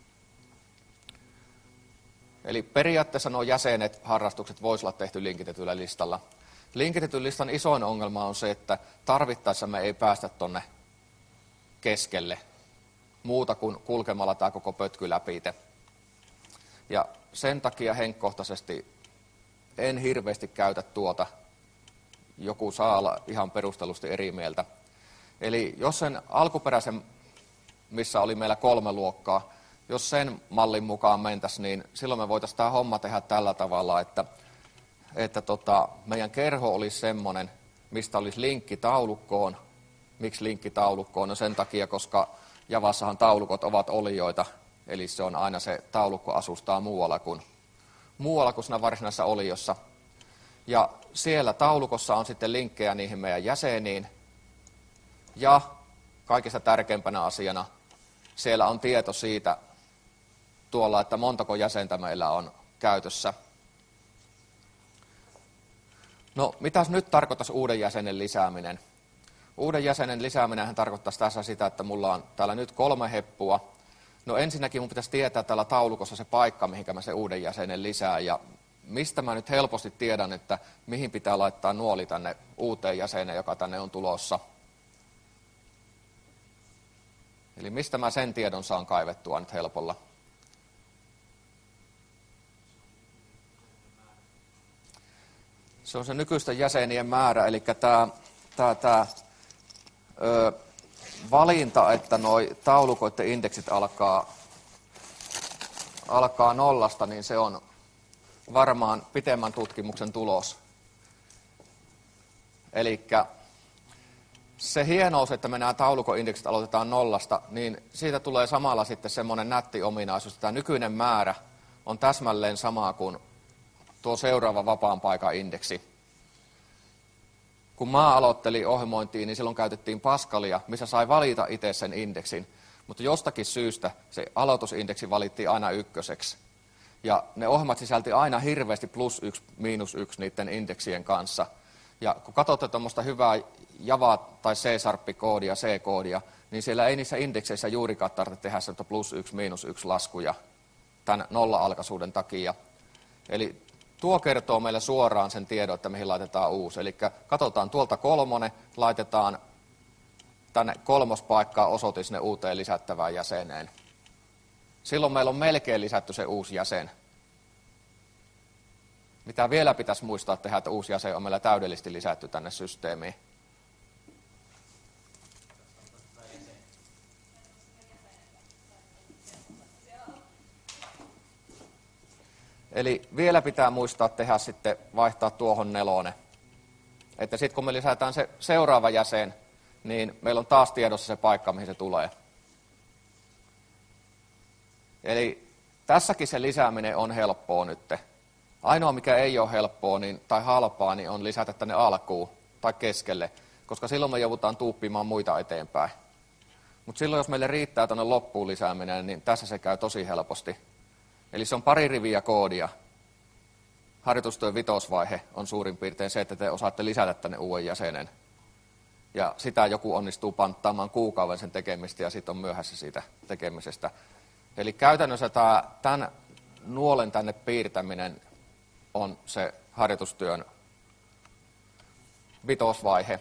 Eli periaatteessa nuo jäsenet, harrastukset voisi olla tehty linkitetyllä listalla. Linkitetyn listan isoin ongelma on se, että tarvittaessa me ei päästä tuonne keskelle, muuta kuin kulkemalla tämä koko pötky läpi. Ja sen takia henkkohtaisesti en hirveästi käytä tuota. Joku saa olla ihan perustellusti eri mieltä. Eli jos sen alkuperäisen, missä oli meillä 3 luokkaa, jos sen mallin mukaan mentäisiin, niin silloin me voitaisiin tämä homma tehdä tällä tavalla, että meidän kerho olisi semmoinen, mistä olisi linkki taulukkoon. Miksi linkki taulukkoon? No sen takia, koska Javassahan taulukot ovat olioita, eli se on aina se taulukko asustaa muualla kuin siinä varsinaisessa oliossa. Ja siellä taulukossa on sitten linkkejä niihin meidän jäseniin. Ja kaikista tärkeimpänä asiana siellä on tieto siitä tuolla, että montako jäsentä meillä on käytössä. No, mitäs nyt tarkoittaisi uuden jäsenen lisääminen? Uuden jäsenen lisääminenhän tarkoittaisi tässä sitä, että mulla on täällä nyt 3 heppua. No ensinnäkin mun pitäisi tietää täällä taulukossa se paikka, mihinkä mä se uuden jäsenen lisään. Ja mistä mä nyt helposti tiedän, että mihin pitää laittaa nuoli tänne uuteen jäseneen, joka tänne on tulossa. Eli mistä mä sen tiedon saan kaivettua nyt helpolla? Se on se nykyisten jäsenien määrä, eli tämä valinta, että noi taulukoiden indeksit alkaa 0, niin se on varmaan pitemmän tutkimuksen tulos. Eli se hienous, että me nämä taulukoindeksit aloitetaan 0, niin siitä tulee samalla sitten semmoinen nätti ominaisuus, että tämä nykyinen määrä on täsmälleen sama kuin tuo seuraava vapaan paikan indeksi. Kun mä aloittelin ohjelmointiin, niin silloin käytettiin Pascalia, missä sai valita itse sen indeksin. Mutta jostakin syystä se aloitusindeksi valittiin aina 1. Ja ne ohjelmat sisälti aina hirveästi +1, -1 niiden indeksien kanssa. Ja kun katsotte tuommoista hyvää Java- tai C-koodia, C-koodia, niin siellä ei niissä indekseissä juurikaan tarvitse tehdä +1, -1 laskuja tämän 0-alkaisuuden takia. Eli tuo kertoo meille suoraan sen tiedon, että mihin laitetaan uusi. Eli katsotaan tuolta 3, laitetaan tänne 3. paikkaan osoite sinne uuteen lisättävään jäseneen. Silloin meillä on melkein lisätty se uusi jäsen. Mitä vielä pitäisi muistaa tehdä, että uusi jäsen on meillä täydellisesti lisätty tänne systeemiin. Eli vielä pitää muistaa tehdä sitten, vaihtaa tuohon 4. Että sitten kun me lisätään se seuraava jäsen, niin meillä on taas tiedossa se paikka, mihin se tulee. Eli tässäkin se lisääminen on helppoa nyt. Ainoa, mikä ei ole helppoa tai halpaa, niin on lisätä tänne alkuun tai keskelle, koska silloin me joudutaan tuuppimaan muita eteenpäin. Mutta silloin, jos meille riittää tuonne loppuun lisääminen, niin tässä se käy tosi helposti. Eli se on 2 riviä koodia. Harjoitustyön 5. vaihe on suurin piirtein se, että te osaatte lisätä tänne uuden jäsenen. Ja sitä joku onnistuu panttaamaan kuukauden sen tekemistä ja sitten on myöhässä siitä tekemisestä. Eli käytännössä tämän nuolen tänne piirtäminen on se harjoitustyön 5. vaihe.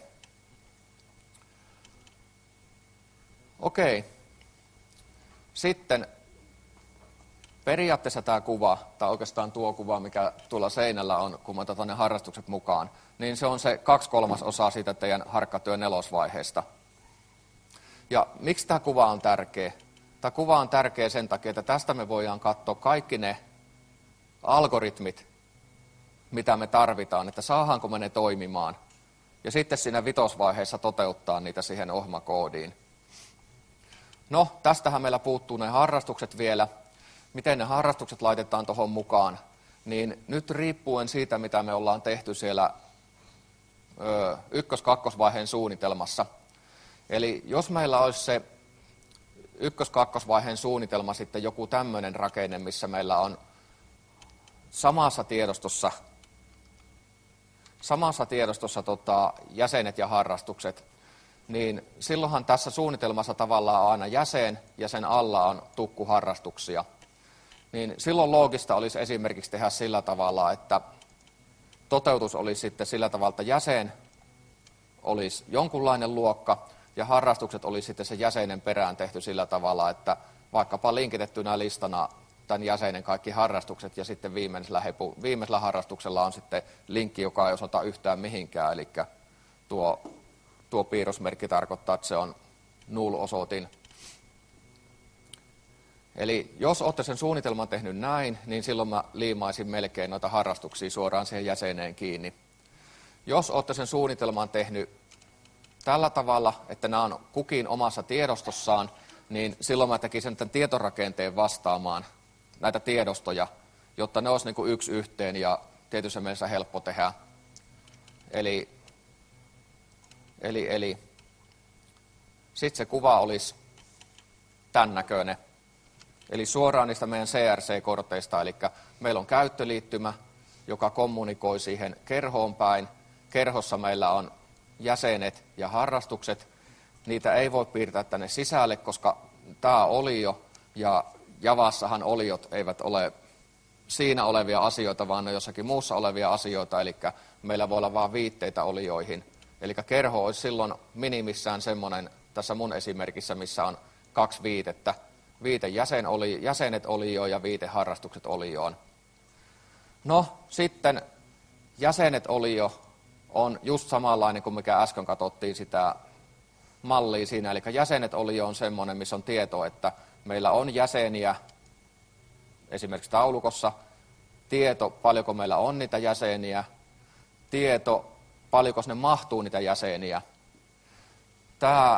Okei. Sitten periaatteessa tämä kuva, tai oikeastaan tuo kuva, mikä tuolla seinällä on, kun mä otan ne harrastukset mukaan, niin se on se 2/3 siitä teidän harkkatyön 4. vaiheesta. Ja miksi tämä kuva on tärkeä? Tämä kuva on tärkeä sen takia, että tästä me voidaan katsoa kaikki ne algoritmit, mitä me tarvitaan, että saadaanko me ne toimimaan. Ja sitten siinä 5. vaiheessa toteuttaa niitä siihen ohjelmakoodiin. No, tästähän meillä puuttuu ne harrastukset vielä. Miten ne harrastukset laitetaan tuohon mukaan, niin nyt riippuen siitä, mitä me ollaan tehty siellä 1-2 vaiheen suunnitelmassa. Eli jos meillä olisi se 1-2 vaiheen suunnitelma sitten joku tämmöinen rakenne, missä meillä on samassa tiedostossa jäsenet ja harrastukset, niin silloinhan tässä suunnitelmassa tavallaan on aina jäsen ja sen alla on tukku harrastuksia. Niin silloin loogista olisi esimerkiksi tehdä sillä tavalla, että toteutus olisi sitten sillä tavalla, että jäsen olisi jonkunlainen luokka ja harrastukset oli sitten se jäsenen perään tehty sillä tavalla, että vaikkapa linkitettynä listana tämän jäsenen kaikki harrastukset ja sitten viimeisellä harrastuksella on sitten linkki, joka ei osoita yhtään mihinkään, eli tuo piirrosmerkki tarkoittaa, että se on null-osoitin. Eli jos olette sen suunnitelman tehnyt näin, niin silloin mä liimaisin melkein noita harrastuksia suoraan siihen jäseneen kiinni. Jos olette sen suunnitelman tehnyt tällä tavalla, että nämä on kukin omassa tiedostossaan, niin silloin mä tekisin tämän tietorakenteen vastaamaan näitä tiedostoja, jotta ne olisi niin kuin yksi yhteen ja tietyssä mielessä helppo tehdä. Eli sitten se kuva olisi tämän näköinen. Eli suoraan niistä meidän CRC-korteista, eli meillä on käyttöliittymä, joka kommunikoi siihen kerhoon päin. Kerhossa meillä on jäsenet ja harrastukset. Niitä ei voi piirtää tänne sisälle, koska tämä olio ja Javassahan oliot eivät ole siinä olevia asioita, vaan ne jossakin muussa olevia asioita, eli meillä voi olla vain viitteitä olioihin. Eli kerho olisi silloin minimissään semmoinen, tässä mun esimerkissä, missä on 2 viitettä. Viite jäsenet olioon ja viite harrastukset olioon. No sitten jäsenet olio on just samanlainen kuin mikä äsken katsottiin sitä mallia siinä. Eli jäsenet olio on semmoinen, missä on tieto, että meillä on jäseniä esimerkiksi taulukossa. Tieto, paljonko meillä on niitä jäseniä. Tieto, paljonko sinne mahtuu niitä jäseniä. Tämä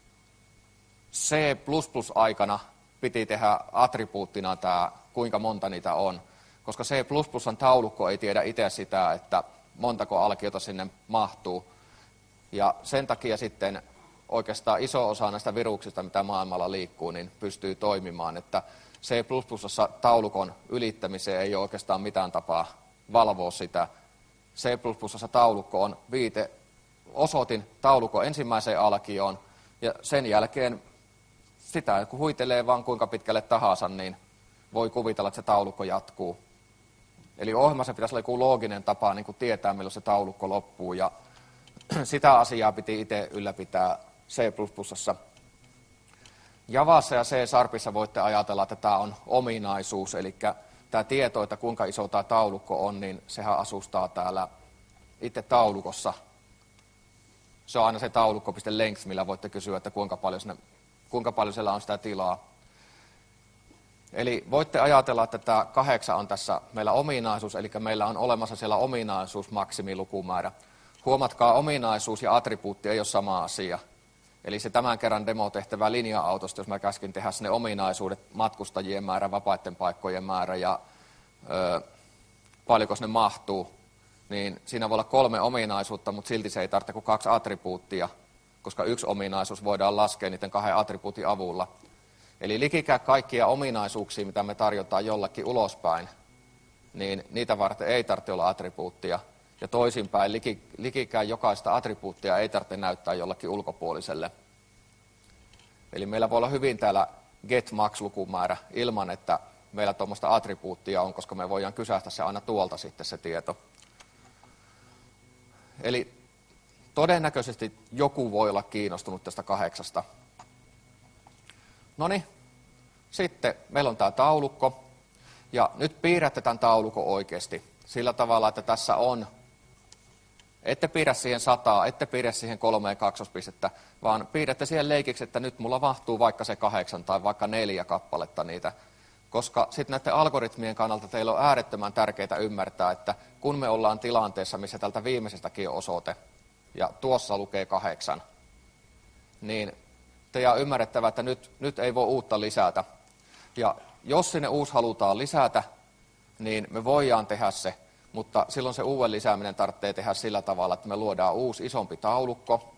C++-aikana piti tehdä attribuuttina tämä, kuinka monta niitä on, koska C++:n taulukko ei tiedä itse sitä, että montako alkiota sinne mahtuu. Ja sen takia sitten oikeastaan iso osa näistä viruksista, mitä maailmalla liikkuu, niin pystyy toimimaan, että C++:ssa taulukon ylittämiseen ei ole oikeastaan mitään tapaa valvoa sitä. C++:ssa taulukko on viite osoitin taulukon ensimmäiseen alkioon, ja sen jälkeen sitä, kun huitelee vaan kuinka pitkälle tahansa, niin voi kuvitella, että se taulukko jatkuu. Eli ohjelmassa pitäisi olla joku looginen tapa niin kuin tietää, milloin se taulukko loppuu, ja sitä asiaa piti itse ylläpitää C++:ssa. Javassa ja C-Sharpissa voitte ajatella, että tämä on ominaisuus, eli tämä tieto, että kuinka iso tämä taulukko on, niin sehän asustaa täällä itse taulukossa. Se on aina se taulukko.length, millä voitte kysyä, että kuinka paljon siellä on sitä tilaa. Eli voitte ajatella, että tämä 8 on tässä meillä ominaisuus, eli meillä on olemassa siellä ominaisuus maksimilukumäärä. Huomatkaa, ominaisuus ja attribuutti ei ole sama asia. Eli se tämän kerran demotehtävä linja-autosta, jos mä käskin tehdä sinne ominaisuudet, matkustajien määrä, vapaiden paikkojen määrä ja paljonko sinne mahtuu, niin siinä voi olla 3 ominaisuutta, mutta silti se ei tarvitse kuin 2 attribuuttia, koska 1 ominaisuus voidaan laskea niiden 2 attribuutin avulla. Eli likikään kaikkia ominaisuuksia, mitä me tarjotaan jollakin ulospäin, niin niitä varten ei tarvitse olla attribuuttia. Ja toisinpäin, likikään jokaista attribuuttia ei tarvitse näyttää jollakin ulkopuoliselle. Eli meillä voi olla hyvin täällä get-max-lukumäärä ilman, että meillä tuommoista attribuuttia on, koska me voidaan kysästä se aina tuolta sitten se tieto. Eli todennäköisesti joku voi olla kiinnostunut tästä 8. Noniin, sitten meillä on tämä taulukko, ja nyt piirrätte tämän taulukon oikeasti sillä tavalla, että tässä on, ette piirrä siihen 100, ette piirrä siihen 3 kaksospistettä, vaan piirrätte siihen leikiksi, että nyt mulla mahtuu vaikka se 8 tai vaikka 4 kappaletta niitä, koska sitten näiden algoritmien kannalta teillä on äärettömän tärkeää ymmärtää, että kun me ollaan tilanteessa, missä tältä viimeisestäkin on osoite, ja tuossa lukee 8, niin teidän on ymmärrettävä, että nyt ei voi uutta lisätä. Ja jos sinne uusi halutaan lisätä, niin me voidaan tehdä se, mutta silloin se uuden lisääminen tarvitsee tehdä sillä tavalla, että me luodaan uusi isompi taulukko.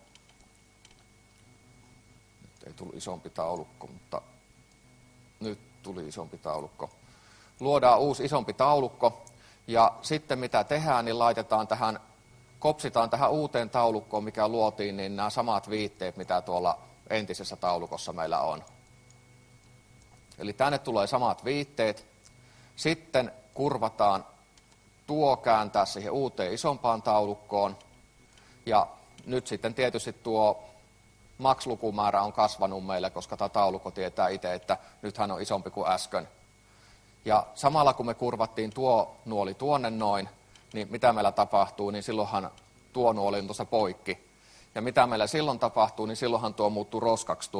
Nyt ei tullut isompi taulukko, mutta nyt tuli isompi taulukko. Luodaan uusi isompi taulukko, ja sitten mitä tehdään, niin kopsitaan tähän uuteen taulukkoon, mikä luotiin, niin nämä samat viitteet, mitä tuolla entisessä taulukossa meillä on. Eli tänne tulee samat viitteet. Sitten kurvataan kääntää siihen uuteen isompaan taulukkoon. Ja nyt sitten tietysti tuo max-lukumäärä on kasvanut meille, koska tämä taulukko tietää itse, että nyt hän on isompi kuin äsken. Ja samalla kun me kurvattiin tuo nuoli tuonne noin, niin mitä meillä tapahtuu, niin silloinhan tuo nuoli on tuossa poikki. Ja mitä meillä silloin tapahtuu, niin silloinhan tuo muuttuu roskaksi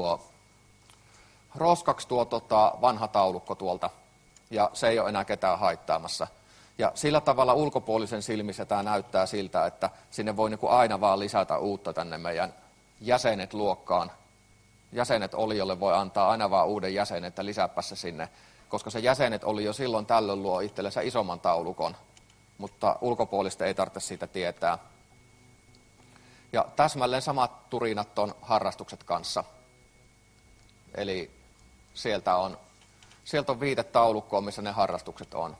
tuo vanha taulukko tuolta. Ja se ei ole enää ketään haittaamassa. Ja sillä tavalla ulkopuolisen silmissä tämä näyttää siltä, että sinne voi niin kuin aina vaan lisätä uutta tänne meidän jäsenet luokkaan. Jäsenet oliolle voi antaa aina vaan uuden jäsenen, että lisääpä se sinne. Koska se jäsenet oli jo silloin tällöin luo itsellensä isomman taulukon. Mutta ulkopuolista ei tarvitse siitä tietää. Ja täsmälleen samat turinat on harrastukset kanssa. Eli sieltä on viitetaulukkoa, missä ne harrastukset on.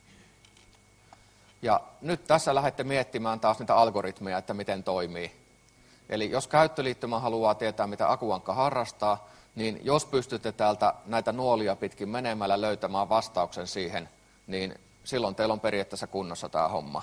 Ja nyt tässä lähdette miettimään taas niitä algoritmeja, että miten toimii. Eli jos käyttöliittymä haluaa tietää, mitä akuankka harrastaa, niin jos pystytte täältä näitä nuolia pitkin menemällä löytämään vastauksen siihen, niin silloin teillä on periaatteessa kunnossa tämä homma.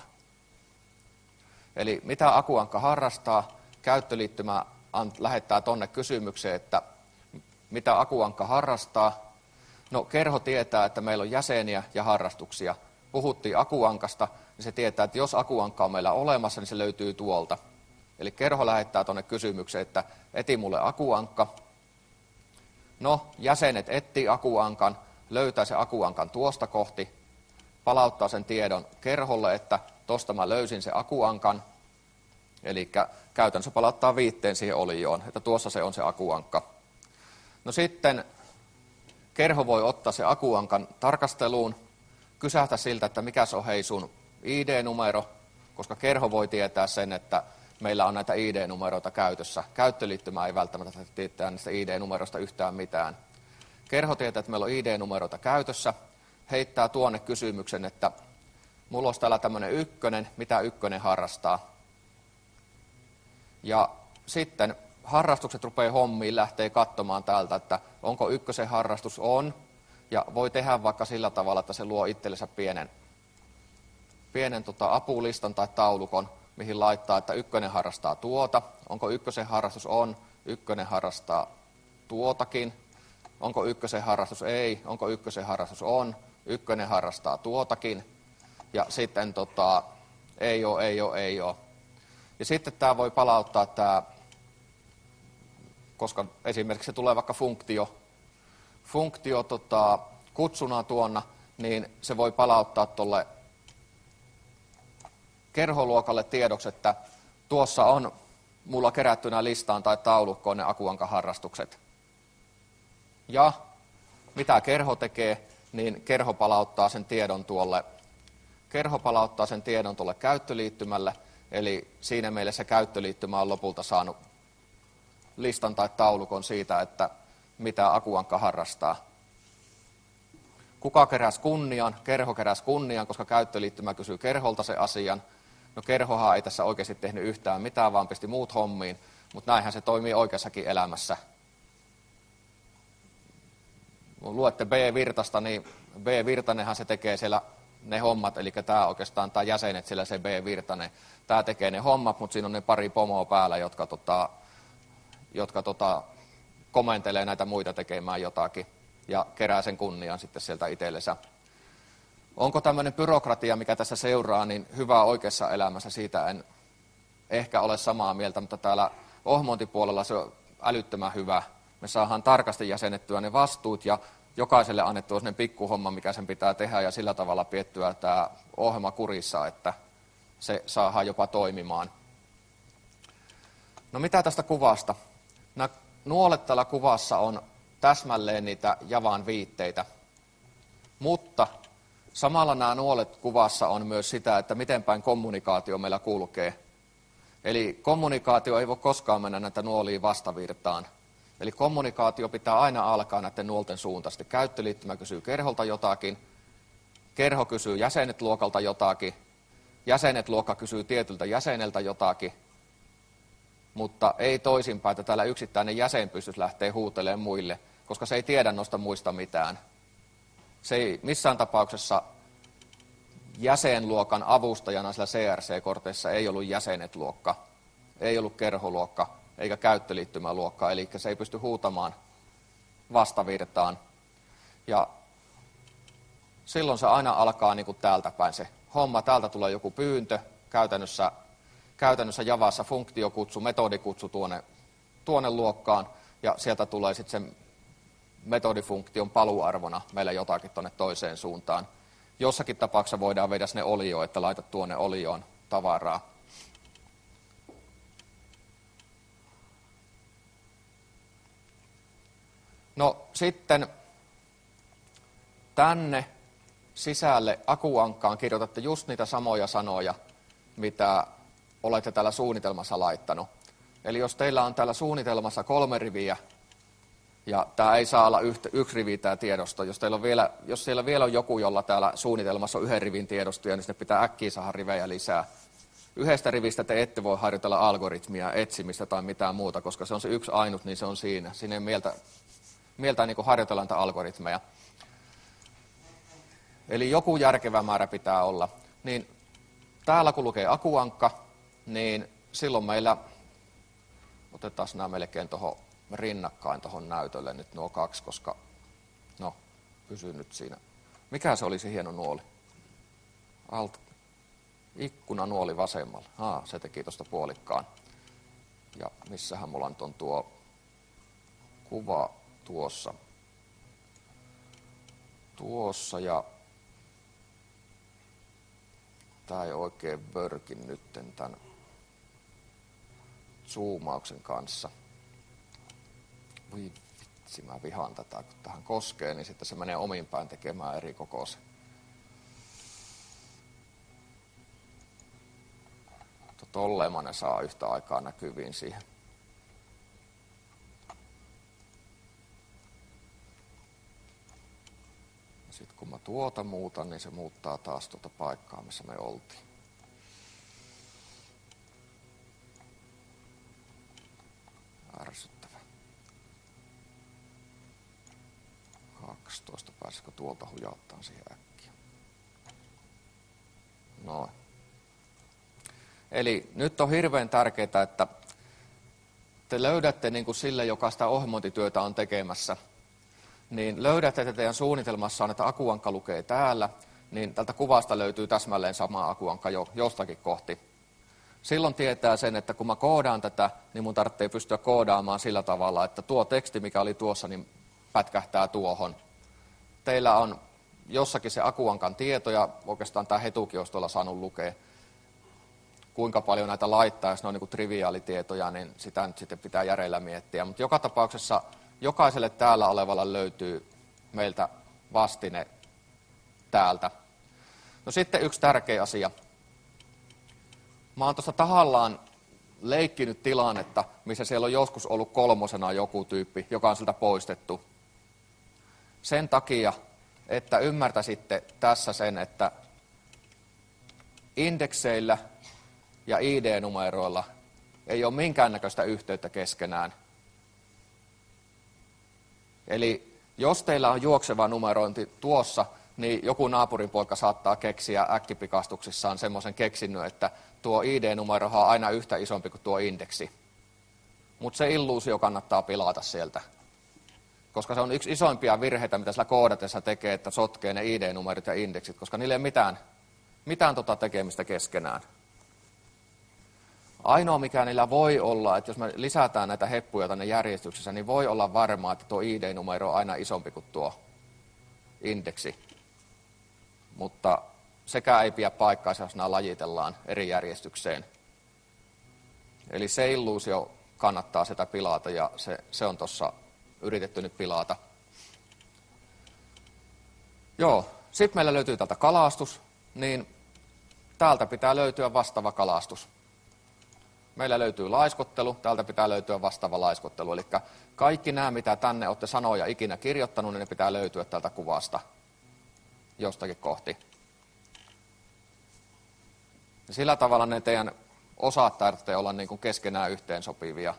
Eli mitä akuankka harrastaa, käyttöliittymä lähettää tonne kysymykseen, että mitä akuankka harrastaa. No kerho tietää, että meillä on jäseniä ja harrastuksia. Puhuttiin akuankasta, niin se tietää, että jos akuankka on meillä olemassa, niin se löytyy tuolta. Eli kerho lähettää tuonne kysymykseen, että eti mulle akuankka. No, jäsenet etsii akuankan, löytää se akuankan tuosta kohti, palauttaa sen tiedon kerholle, että tosta mä löysin se akuankan. Eli käytännössä palauttaa viitteen siihen olioon, että tuossa se on se akuankka. No sitten kerho voi ottaa se akuankan tarkasteluun, kysähtää siltä, että mikä se on hei sun ID-numero, koska kerho voi tietää sen, että meillä on näitä ID-numeroita käytössä. Käyttöliittymä ei välttämättä tietää niistä ID-numeroista yhtään mitään. Kerho tietää, että meillä on ID-numeroita käytössä, heittää tuonne kysymyksen, että mulla olisi täällä tämmöinen ykkönen, mitä ykkönen harrastaa. Ja sitten harrastukset rupeaa hommiin, lähtee katsomaan täältä, että onko ykkösen harrastus on, ja voi tehdä vaikka sillä tavalla, että se luo itsellensä pienen apulistan tai taulukon, mihin laittaa, että ykkönen harrastaa tuota, onko ykkösen harrastus on, ykkönen harrastaa tuotakin, onko ykkösen harrastus ei, onko ykkösen harrastus on, ykkönen harrastaa tuotakin, ja sitten ei ole. Ja sitten tämä voi palauttaa tämä, koska esimerkiksi se tulee vaikka funktio kutsuna tuonna, niin se voi palauttaa tuolle kerholuokalle tiedoksi, että tuossa on mulla kerättynä listaan tai taulukkoon ne akuankan harrastukset. Ja mitä kerho tekee, niin kerho palauttaa sen tiedon tuolle käyttöliittymälle, eli siinä meille se käyttöliittymä on lopulta saanut listan tai taulukon siitä, että mitä akuankka harrastaa. Kuka keräsi kunnian? Kerho keräsi kunnian, koska käyttöliittymä kysyy kerholta se asian. No kerhohan ei tässä oikeasti tehnyt yhtään mitään, vaan pisti muut hommiin, mutta näinhän se toimii oikeassakin elämässä. Kun luette B-virtasta, niin B-virtanenhan se tekee siellä ne hommat, eli tämä oikeastaan tämä jäsenet siellä se B-virtanen. Tämä tekee ne hommat, mutta siinä on ne pari pomoa päällä, jotka komentelee näitä muita tekemään jotakin ja kerää sen kunnian sitten sieltä itsellensä. Onko tämmöinen byrokratia, mikä tässä seuraa, niin hyvä oikeassa elämässä? Siitä en ehkä ole samaa mieltä, mutta täällä ohmointipuolella se on älyttömän hyvä. Me saadaan tarkasti jäsenettyä ne vastuut ja jokaiselle annettua sellainen pikkuhomma, mikä sen pitää tehdä ja sillä tavalla piettyä tämä ohjelma kurissa, että se saadaan jopa toimimaan. No mitä tästä kuvasta? Nämä nuolet täällä kuvassa on täsmälleen niitä Javan viitteitä, mutta samalla nämä nuolet kuvassa on myös sitä, että miten päin kommunikaatio meillä kulkee. Eli kommunikaatio ei voi koskaan mennä näitä nuolia vastavirtaan. Eli kommunikaatio pitää aina alkaa näiden nuolten suuntaisesti. Käyttöliittymä kysyy kerholta jotakin, kerho kysyy jäsenet luokalta jotakin, jäsenet luokka kysyy tietyltä jäseneltä jotakin, mutta ei toisinpäin, että täällä yksittäinen jäsen pystyisi lähteä huutelemaan muille, koska se ei tiedä noista muista mitään. Se ei missään tapauksessa jäsenluokan avustajana sillä CRC-korteissa ei ollut jäsenet luokka, ei ollut kerholuokka, eikä käyttöliittymäluokkaa, eli se ei pysty huutamaan vastavirtaan. Ja silloin se aina alkaa niin kuin täältä päin se homma. Täältä tulee joku pyyntö, käytännössä Javassa funktiokutsu, metodikutsu tuonne luokkaan, ja sieltä tulee sitten sen metodifunktion paluarvona meille jotakin tuonne toiseen suuntaan. Jossakin tapauksessa voidaan viedä sinne olioon, että laita tuonne olioon tavaraa. No sitten tänne sisälle akuankkaan kirjoitatte just niitä samoja sanoja, mitä olette täällä suunnitelmassa laittanut. Eli jos teillä on täällä suunnitelmassa 3 riviä, ja tämä ei saa olla yksi rivi tämä tiedosto, jos siellä vielä on joku, jolla täällä suunnitelmassa on 1 rivin tiedostoja, niin sitten pitää äkkiä saada rivejä lisää. 1 rivistä te ette voi harjoitella algoritmia, etsimistä tai mitään muuta, koska se on se yksi ainut, niin se on siinä. Siinä ei mieltä niin kuin harjoitellaan näitä algoritmeja. Eli joku järkevä määrä pitää olla. Niin täällä kun lukee akuankka, niin silloin meillä, otetaan nämä melkein tuohon rinnakkain tuohon näytölle nyt nuo 2, koska, no, pysy nyt siinä. Mikä se oli se hieno nuoli? Ikkunanuoli vasemmalla. Se teki tuosta puolikkaan. Ja missähän mulla nyt on tuo kuva tuossa. Ja tää ei oikein vörkin nytten tämän zoomauksen kanssa. Voi vitsi, mä vihaan tätä, kun tähän koskee, niin sitten se menee omin päin tekemään eri kokoisen. Tolleen ne saa yhtä aikaa näkyviin siihen. Sitten kun mä tuota muutan, niin se muuttaa taas tuota paikkaa, missä me oltiin. Ärsyttävä. 12, pääsikö tuolta hujauttaa siihen äkkiä? Noin. Eli nyt on hirveän tärkeää, että te löydätte niin kuin sille, joka sitä ohjelmointityötä on tekemässä, niin löydätte, että teidän suunnitelmassa on, että akuankka lukee täällä, niin tältä kuvasta löytyy täsmälleen sama akuankka jostakin kohti. Silloin tietää sen, että kun mä koodaan tätä, niin mun tarvitsee pystyä koodaamaan sillä tavalla, että tuo teksti, mikä oli tuossa, niin pätkähtää tuohon. Teillä on jossakin se akuankan tieto, ja oikeastaan tämä Hetukin olisi tuolla saanut lukea. Kuinka paljon näitä laittaa, jos ne on niin kuin triviaalitietoja, niin sitä nyt sitten pitää järeillä miettiä. Mutta joka tapauksessa jokaiselle täällä olevalle löytyy meiltä vastine täältä. No sitten yksi tärkeä asia. Mä oon tuossa tahallaan leikkinyt tilannetta, missä siellä on joskus ollut 3 joku tyyppi, joka on siltä poistettu. Sen takia, että ymmärtäisitte tässä sen, että indekseillä ja ID-numeroilla ei ole minkäännäköistä yhteyttä keskenään. Eli jos teillä on juokseva numerointi tuossa, niin joku naapurin poika saattaa keksiä äkkipikastuksissaan semmoisen keksinnön, että tuo ID-numero on aina yhtä isompi kuin tuo indeksi. Mutta se illuusio kannattaa pilata sieltä, koska se on yksi isoimpia virheitä, mitä sillä koodatessa tekee, että sotkee ne ID-numerot ja indeksit, koska niillä ei ole mitään tekemistä keskenään. Ainoa mikä niillä voi olla, että jos me lisätään näitä heppuja tänne järjestyksessä, niin voi olla varmaa, että tuo ID-numero on aina isompi kuin tuo indeksi. Mutta sekään ei pidä paikkaansa, jos nämä lajitellaan eri järjestykseen. Eli se illuusio kannattaa sitä pilata, ja se on tuossa yritetty nyt pilata. Joo, sitten meillä löytyy täältä kalastus, niin täältä pitää löytyä vastaava kalastus. Meillä löytyy laiskottelu, täältä pitää löytyä vastaava laiskottelu. Eli kaikki nämä, mitä tänne olette sanoja ikinä kirjoittanut, niin ne pitää löytyä täältä kuvasta jostakin kohti. Ja sillä tavalla ne teidän osat tarvitsee olla niin kuin keskenään yhteensopivia.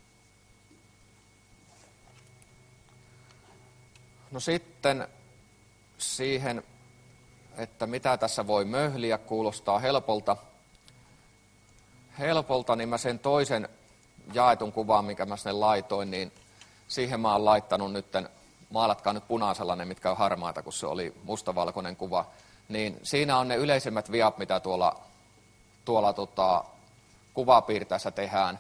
No sitten siihen, että mitä tässä voi möhliä, kuulostaa helpolta, niin mä sen toisen jaetun kuvan, minkä mä sinne laitoin, niin siihen mä oon laittanut nytten, maalatkaa nyt punaisella ne, mitkä on harmaita, kun se oli mustavalkoinen kuva, niin siinä on ne yleisimmät viat, mitä tuolla kuvapiirtäessä tehdään.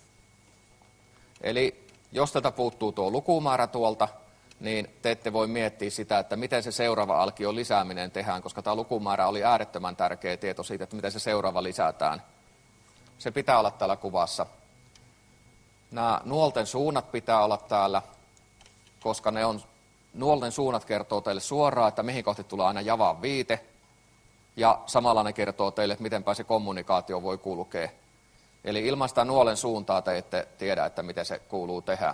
Eli jos tätä puuttuu tuo lukumäärä tuolta, niin te ette voi miettiä sitä, että miten se seuraava alkion lisääminen tehdään, koska tämä lukumäärä oli äärettömän tärkeä tieto siitä, että miten se seuraava lisätään. Se pitää olla täällä kuvassa. Nämä nuolten suunnat pitää olla täällä, koska nuolten suunnat kertoo teille suoraan, että mihin kohti tulee aina javan viite, ja samalla ne kertoo teille, että miten se kommunikaatio voi kulkea. Eli ilman sitä nuolen suuntaa te ette tiedä, että miten se kuuluu tehdä.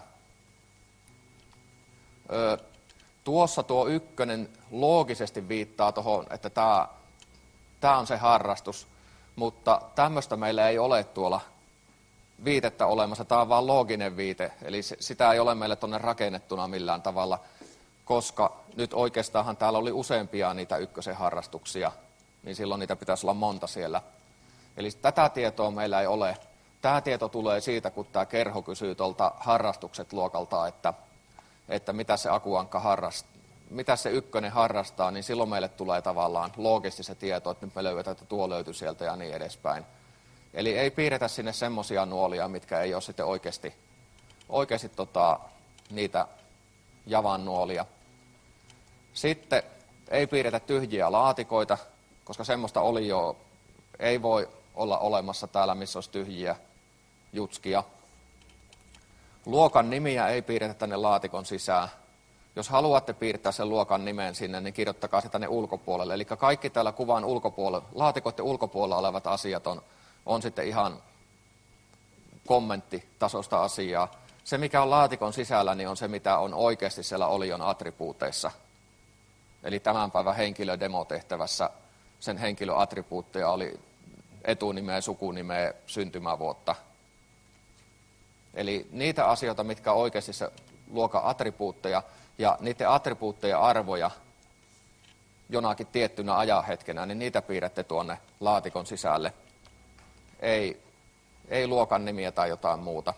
Tuossa tuo ykkönen loogisesti viittaa tuohon, että tämä on se harrastus, mutta tämmöistä meillä ei ole tuolla viitettä olemassa. Tämä on vain looginen viite, eli sitä ei ole meille tuonne rakennettuna millään tavalla, koska nyt oikeastaanhan täällä oli useampia niitä ykkösen harrastuksia, niin silloin niitä pitäisi olla monta siellä. Eli tätä tietoa meillä ei ole. Tämä tieto tulee siitä, kun tämä kerho kysyy tuolta harrastukset luokalta, että mitä se akuankka harrastaa, mitä se ykkönen harrastaa, niin silloin meille tulee tavallaan loogisesti se tieto, että nyt me löydetään, että tuo löytyy sieltä ja niin edespäin. Eli ei piirretä sinne semmoisia nuolia, mitkä ei ole sitten oikeasti niitä javan nuolia. Sitten ei piirretä tyhjiä laatikoita, koska semmoista olioa ei voi olla olemassa täällä, missä olisi tyhjiä jutskia. Luokan nimiä ei piirretä tänne laatikon sisään. Jos haluatte piirtää sen luokan nimen sinne, niin kirjoittakaa se tänne ulkopuolelle. Eli kaikki täällä kuvan ulkopuolella, laatikoiden ulkopuolella olevat asiat on sitten ihan kommenttitasosta asiaa. Se, mikä on laatikon sisällä, niin on se, mitä on oikeasti siellä olion attribuuteissa. Eli tämän päivän henkilödemotehtävässä sen henkilön attribuutteja oli etunimeä, sukunimeä, syntymävuotta. Eli niitä asioita, mitkä on oikeasti se luokan attribuutteja ja niiden attribuutteja arvoja jonakin tiettynä ajanhetkenä, niin niitä piirrätte tuonne laatikon sisälle. Ei luokan nimiä tai jotain muuta.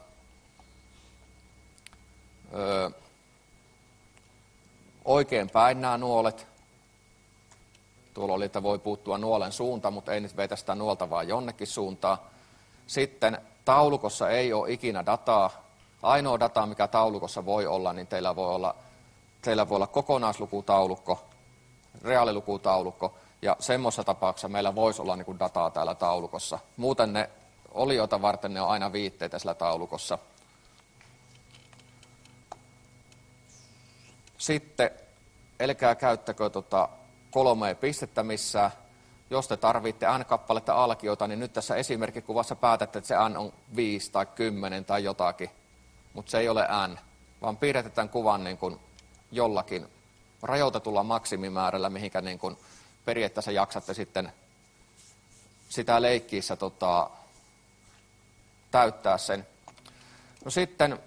Oikein päin nämä nuolet. Tuolla oli, että voi puuttua nuolen suunta, mutta ei nyt veitä sitä nuolta vaan jonnekin suuntaan. Sitten taulukossa ei ole ikinä dataa. Ainoa data, mikä taulukossa voi olla, niin teillä voi olla kokonaislukutaulukko, reaalilukutaulukko, ja semmoisessa tapauksessa meillä voisi olla niin kuin dataa täällä taulukossa. Muuten ne olioita varten ne on aina viitteitä sillä taulukossa. Sitten älkää käyttäkö 3 pistettä missään. Jos te tarvitte n-kappaletta alkioita, niin nyt tässä esimerkkikuvassa päätätte, että se n on 5 tai 10 tai jotakin. Mutta se ei ole n, vaan piirretään kuvan niin kuin jollakin rajoitetulla maksimimäärällä, mihinkä niin kuin periaatteessa jaksatte sitten sitä leikkiissä täyttää sen. No sitten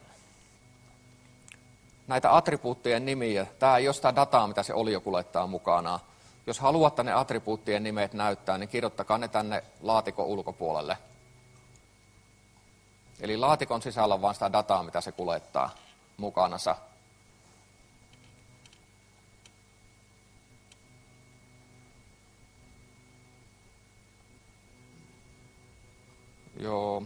näitä attribuuttien nimiä. Tämä ei ole sitä dataa, mitä se olio kuljettaa mukanaan. Jos haluatte ne attribuuttien nimet näyttää, niin kirjoittakaa ne tänne laatikon ulkopuolelle. Eli laatikon sisällä on vain sitä dataa, mitä se kuljettaa mukanansa. Joo.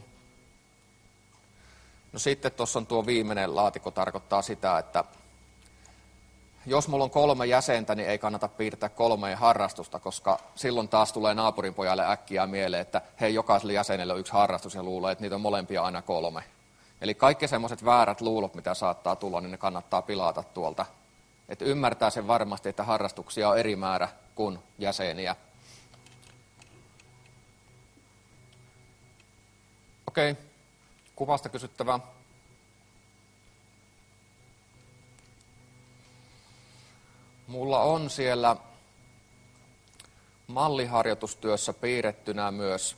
No sitten tuossa on tuo viimeinen laatikko, tarkoittaa sitä, että jos mulla on 3 jäsentä, niin ei kannata piirtää 3 harrastusta, koska silloin taas tulee naapurin pojalle äkkiä mieleen, että hei, jokaiselle jäsenelle on 1 harrastus ja luulee, että niitä on molempia aina 3. Eli kaikki semmoiset väärät luulot, mitä saattaa tulla, niin ne kannattaa pilata tuolta. Että ymmärtää sen varmasti, että harrastuksia on eri määrä kuin jäseniä. Okei, kuvasta kysyttävää. Mulla on siellä malliharjoitustyössä piirrettynä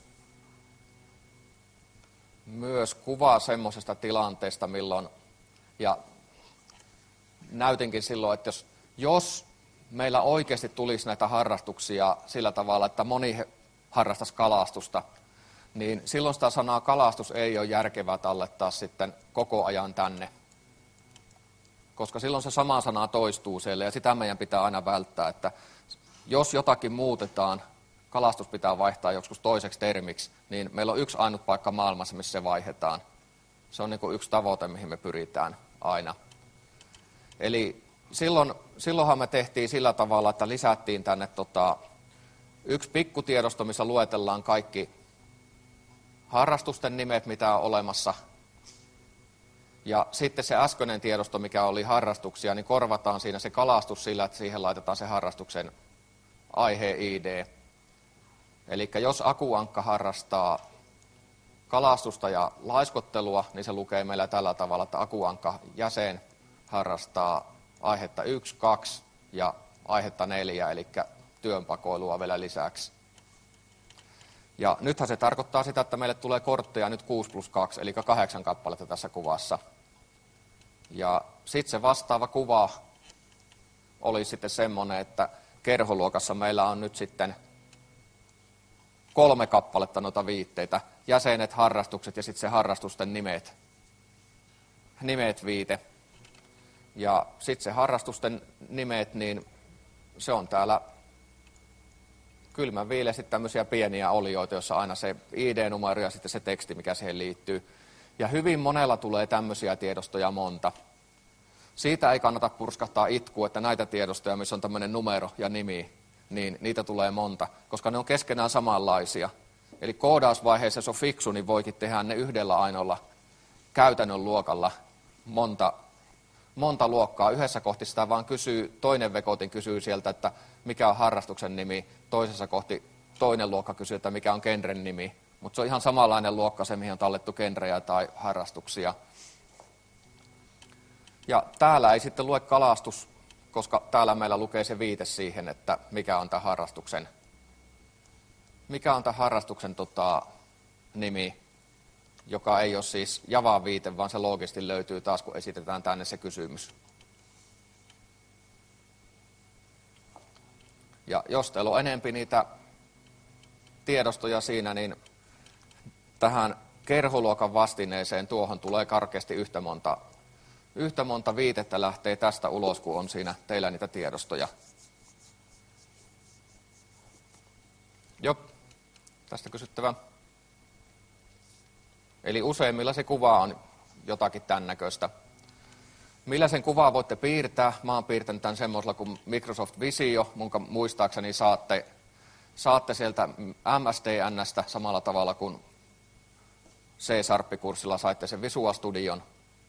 myös kuva semmoisesta tilanteesta, milloin, ja näytinkin silloin, että jos meillä oikeasti tulisi näitä harrastuksia sillä tavalla, että moni harrastaisi kalastusta, niin silloin sitä sanaa kalastus ei ole järkevää tallettaa sitten koko ajan tänne. Koska silloin se sama sana toistuu siellä ja sitä meidän pitää aina välttää, että jos jotakin muutetaan, kalastus pitää vaihtaa joskus toiseksi termiksi, niin meillä on yksi ainut paikka maailmassa, missä se vaihdetaan. Se on niin kuin yksi tavoite, mihin me pyritään aina. Eli silloinhan me tehtiin sillä tavalla, että lisättiin tänne yksi pikkutiedosto, missä luetellaan kaikki harrastusten nimet, mitä on olemassa. Ja sitten se äskeinen tiedosto, mikä oli harrastuksia, niin korvataan siinä se kalastus sillä, että siihen laitetaan se harrastuksen aihe-ID. Eli jos akuankka harrastaa kalastusta ja laiskottelua, niin se lukee meillä tällä tavalla, että akuankka jäsen harrastaa aihetta 1, 2 ja aihetta 4, eli työnpakoilua vielä lisäksi. Ja nythän se tarkoittaa sitä, että meille tulee kortteja nyt 6+2, eli 8 kappaletta tässä kuvassa. Ja sitten se vastaava kuva oli sitten semmoinen, että kerholuokassa meillä on nyt sitten 3 kappaletta noita viitteitä. Jäsenet, harrastukset ja sitten se harrastusten nimet viite. Ja sitten se harrastusten nimet, niin se on täällä kylmän viileästi tämmöisiä pieniä olioita, joissa aina se ID-numero ja sitten se teksti, mikä siihen liittyy. Ja hyvin monella tulee tämmöisiä tiedostoja monta. Siitä ei kannata purskahtaa itkua, että näitä tiedostoja, missä on tämmöinen numero ja nimi, niin niitä tulee monta, koska ne on keskenään samanlaisia. Eli koodausvaiheessa, jos on fiksu, niin voikin tehdä ne yhdellä ainoalla käytännön luokalla monta luokkaa. Yhdessä kohti sitä vaan toinen vekotin kysyy sieltä, että mikä on harrastuksen nimi. Toisessa kohti toinen luokka kysyy, että mikä on genren nimi. Mutta se on ihan samanlainen luokka se, mihin on tallettu genrejä tai harrastuksia. Ja täällä ei sitten lue kalastus, koska täällä meillä lukee se viite siihen, että mikä on tämän harrastuksen nimi, joka ei ole siis Javan viite, vaan se loogisesti löytyy taas, kun esitetään tänne se kysymys. Ja jos teillä on enempi niitä tiedostoja siinä, niin tähän kerholuokan vastineeseen tuohon tulee karkeasti yhtä monta viitettä lähtee tästä ulos, kun on siinä teillä niitä tiedostoja. Tästä kysyttävä. Eli useimmilla se kuva on jotakin tämän näköistä. Millä sen kuvaa voitte piirtää? Mä oon piirtänyt tämän semmoisella kuin Microsoft Visio, minkä muistaakseni saatte sieltä MSDN:stä samalla tavalla kuin C-Sharp-kurssilla saitte sen Visual Studion.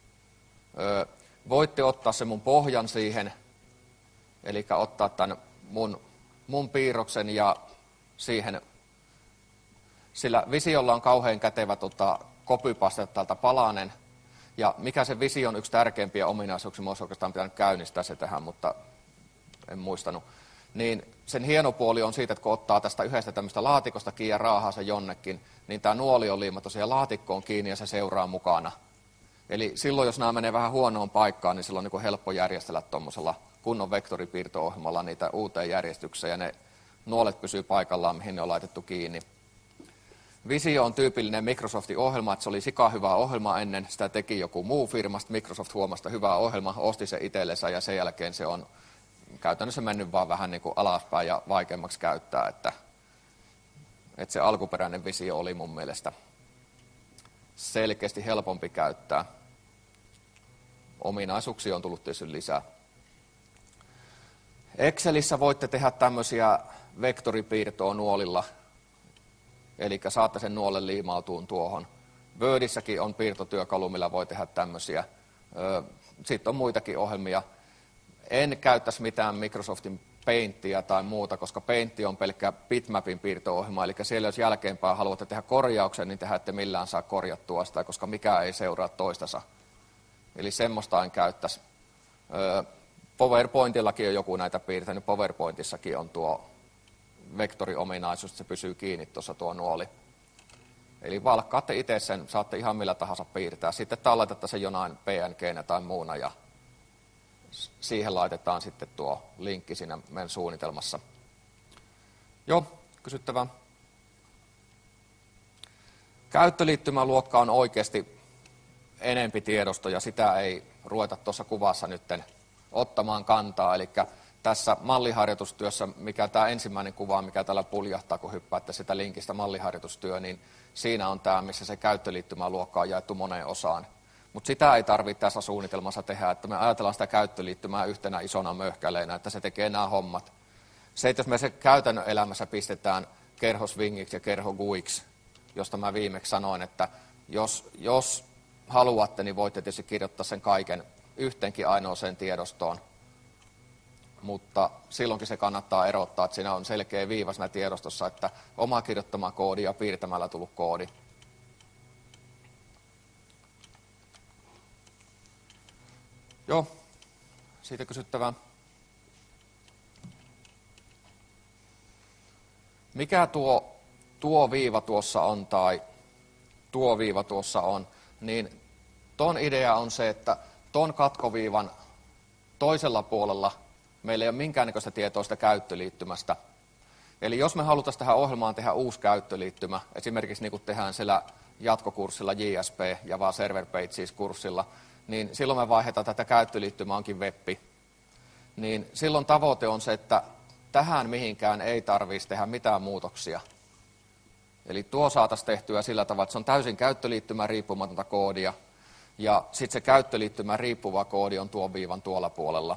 Voitte ottaa sen mun pohjan siihen, eli ottaa tämän mun piirroksen ja siihen, sillä Visiolla on kauhean kätevä copypaste täältä palanen, ja mikä se Vision yksi tärkeimpiä ominaisuuksia, mä olisin oikeastaan pitänyt käynnistää se tähän, mutta en muistanut, niin sen hieno puoli on siitä, että kun ottaa tästä yhdestä tämmöistä laatikosta kiinni ja raahaa se jonnekin, niin tämä nuoli on liimattu siihen laatikkoon kiinni ja se seuraa mukana. Eli silloin, jos nämä menee vähän huonoon paikkaan, niin silloin on niin helppo järjestellä tuommoisella kunnon vektoripiirto-ohjelmalla niitä uuteen järjestykseen, ja ne nuolet pysyy paikallaan, mihin ne on laitettu kiinni. Visio on tyypillinen Microsoftin ohjelma, että se oli sika hyvä ohjelma ennen, sitä teki joku muu firma, Microsoft huomasta hyvä ohjelma, osti se itsellensä, ja sen jälkeen se on käytännössä mennyt vaan vähän niin kuin alaspäin ja vaikeammaksi käyttää, että se alkuperäinen Visio oli mun mielestä selkeästi helpompi käyttää. Ominaisuuksia on tullut tietysti lisää. Excelissä voitte tehdä tämmöisiä vektoripiirtoa nuolilla, eli saatte sen nuolen liimautuun tuohon. Wordissäkin on piirtotyökalu, millä voi tehdä tämmöisiä. Sitten on muitakin ohjelmia. En käyttäisi mitään Microsoftin Paintia tai muuta, koska Paint on pelkkä bitmapin piirto-ohjelma, eli siellä jos jälkeenpäin haluatte tehdä korjauksen, niin te ette millään saa korjattua sitä, koska mikään ei seuraa toistansa. Eli semmoista en käyttäisi. PowerPointillakin on joku näitä piirtänyt, PowerPointissakin on tuo vektoriominaisuus, että se pysyy kiinni tuossa tuo nuoli. Eli valkkaatte itse sen, saatte ihan millä tahansa piirtää. Sitten talletatte sen jonain PNG:nä tai muuna ja siihen laitetaan sitten tuo linkki siinä meidän suunnitelmassa. Joo, kysyttävää. Käyttöliittymäluokka on oikeasti enempi tiedosto ja sitä ei ruveta tuossa kuvassa nytten ottamaan kantaa. Eli tässä malliharjoitustyössä, mikä tämä ensimmäinen kuva, mikä täällä puljahtaa, kun hyppäätte sitä linkistä malliharjoitustyö, niin siinä on tämä, missä se käyttöliittymäluokka on jaettu moneen osaan. Mutta sitä ei tarvitse tässä suunnitelmassa tehdä, että me ajatellaan sitä käyttöliittymää yhtenä isona möhkäleenä, että se tekee nämä hommat. Se, että jos me se käytännön elämässä pistetään kerho swingiksi ja kerho guiksi, josta mä viimeksi sanoin, että jos haluatte, niin voitte tietysti kirjoittaa sen kaiken yhteenkin ainoaseen tiedostoon. Mutta silloinkin se kannattaa erottaa, että siinä on selkeä viiva siinä tiedostossa, että oma kirjoittama koodi ja piirtämällä tullut koodi. Joo, siitä kysyttävää. Mikä tuo viiva tuossa on tai tuo viiva tuossa on, niin ton idea on se, että ton katkoviivan toisella puolella meillä ei ole minkäännäköistä tietoa sitä käyttöliittymästä. Eli jos me halutaan tähän ohjelmaan tehdä uusi käyttöliittymä, esimerkiksi niin kuin tehdään siellä jatkokurssilla JSP, Java Server Pages-kurssilla, niin silloin me vaihdetaan tätä käyttöliittymää onkin webbi. Niin silloin tavoite on se, että tähän mihinkään ei tarvitsisi tehdä mitään muutoksia. Eli tuo saataisiin tehtyä sillä tavalla, että se on täysin käyttöliittymään riippumatonta koodia, ja sitten se käyttöliittymään riippuva koodi on tuon viivan tuolla puolella.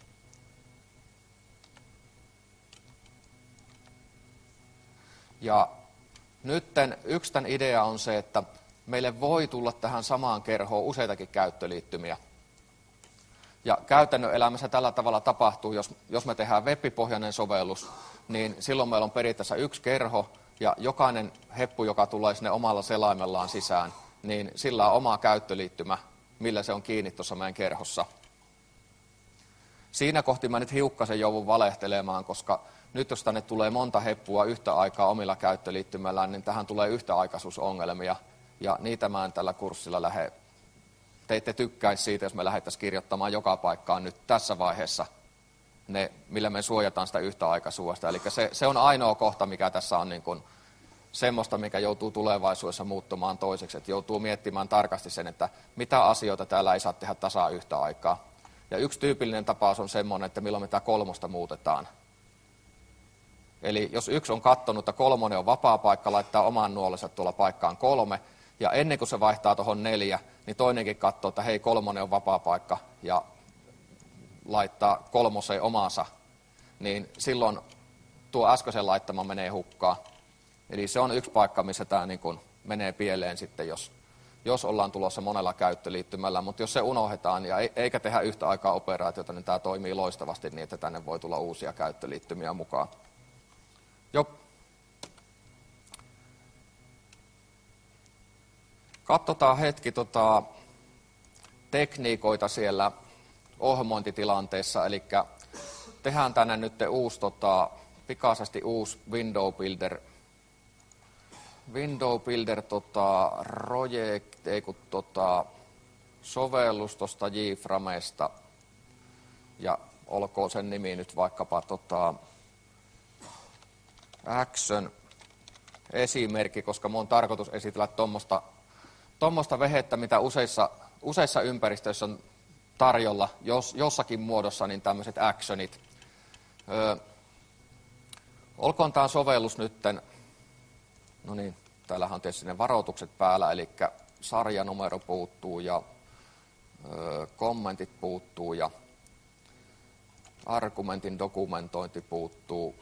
Ja nytten yksi tämän idea on se, että meille voi tulla tähän samaan kerhoon useitakin käyttöliittymiä. Ja käytännön elämässä tällä tavalla tapahtuu, jos me tehdään web-pohjainen sovellus, niin silloin meillä on periaatteessa yksi kerho, ja jokainen heppu, joka tulee sinne omalla selaimellaan sisään, niin sillä on oma käyttöliittymä, millä se on kiinni tuossa meidän kerhossa. Siinä kohti mä nyt hiukkasen joudun valehtelemaan, koska nyt jos tänne tulee monta heppua yhtä aikaa omilla käyttöliittymällään, niin tähän tulee yhtäaikaisuusongelmia, ja niitä mä en tällä kurssilla lähde. Te ette tykkäisi siitä, jos me lähdettäisiin kirjoittamaan joka paikkaan nyt tässä vaiheessa ne, millä me suojataan sitä yhtäaikaisuudesta. Eli se on ainoa kohta, mikä tässä on niin kuin semmoista, mikä joutuu tulevaisuudessa muuttumaan toiseksi. Että joutuu miettimään tarkasti sen, että mitä asioita täällä ei saa tehdä tasaa yhtä aikaa. Ja yksi tyypillinen tapaus on semmoinen, että milloin me tämä kolmosta muutetaan. Eli jos yksi on katsonut, että kolmonen on vapaa paikka, laittaa oman nuolensa tuolla paikkaan 3, ja ennen kuin se vaihtaa tuohon 4, niin toinenkin katsoo, että hei, kolmonen on vapaa paikka, ja laittaa 3 omansa, niin silloin tuo äskeisen laittama menee hukkaan. Eli se on yksi paikka, missä tämä niin kuin menee pieleen sitten, jos ollaan tulossa monella käyttöliittymällä, mutta jos se unohdetaan ja eikä tehdä yhtä aikaa operaatiota, niin tämä toimii loistavasti niin, että tänne voi tulla uusia käyttöliittymiä mukaan. Joo. Katsotaan hetki tekniikoita siellä ohjelmointitilanteessa, eli tehdään tänne nyt pikaisesti uusi Window Builder project, sovellus tuosta JFramesta, ja olkoon sen nimi nyt vaikkapa Action esimerkki, koska mun on tarkoitus esitellä tuommoista vehettä, mitä useissa ympäristöissä on tarjolla, jossakin muodossa, niin tämmöiset actionit. Olkoon tämä sovellus nytten, no niin, täällähän on tietysti ne varoitukset päällä, eli sarjanumero puuttuu ja kommentit puuttuu ja argumentin dokumentointi puuttuu.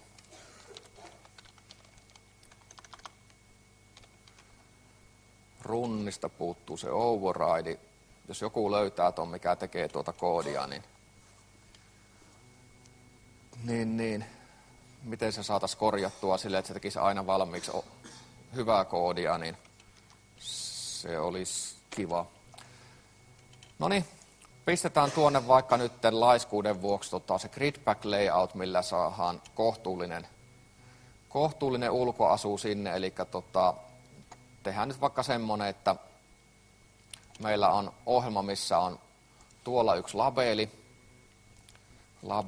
Runnista puuttuu se override. Jos joku löytää tuon, mikä tekee tuota koodia, niin miten se saataisiin korjattua sille, että se tekisi aina valmiiksi hyvää koodia, niin se olisi kiva. No niin, pistetään tuonne vaikka nyt laiskuuden vuoksi se gridback layout, millä saadaan kohtuullinen ulkoasu sinne, eli tehdään nyt vaikka semmoinen, että meillä on ohjelma, missä on tuolla yksi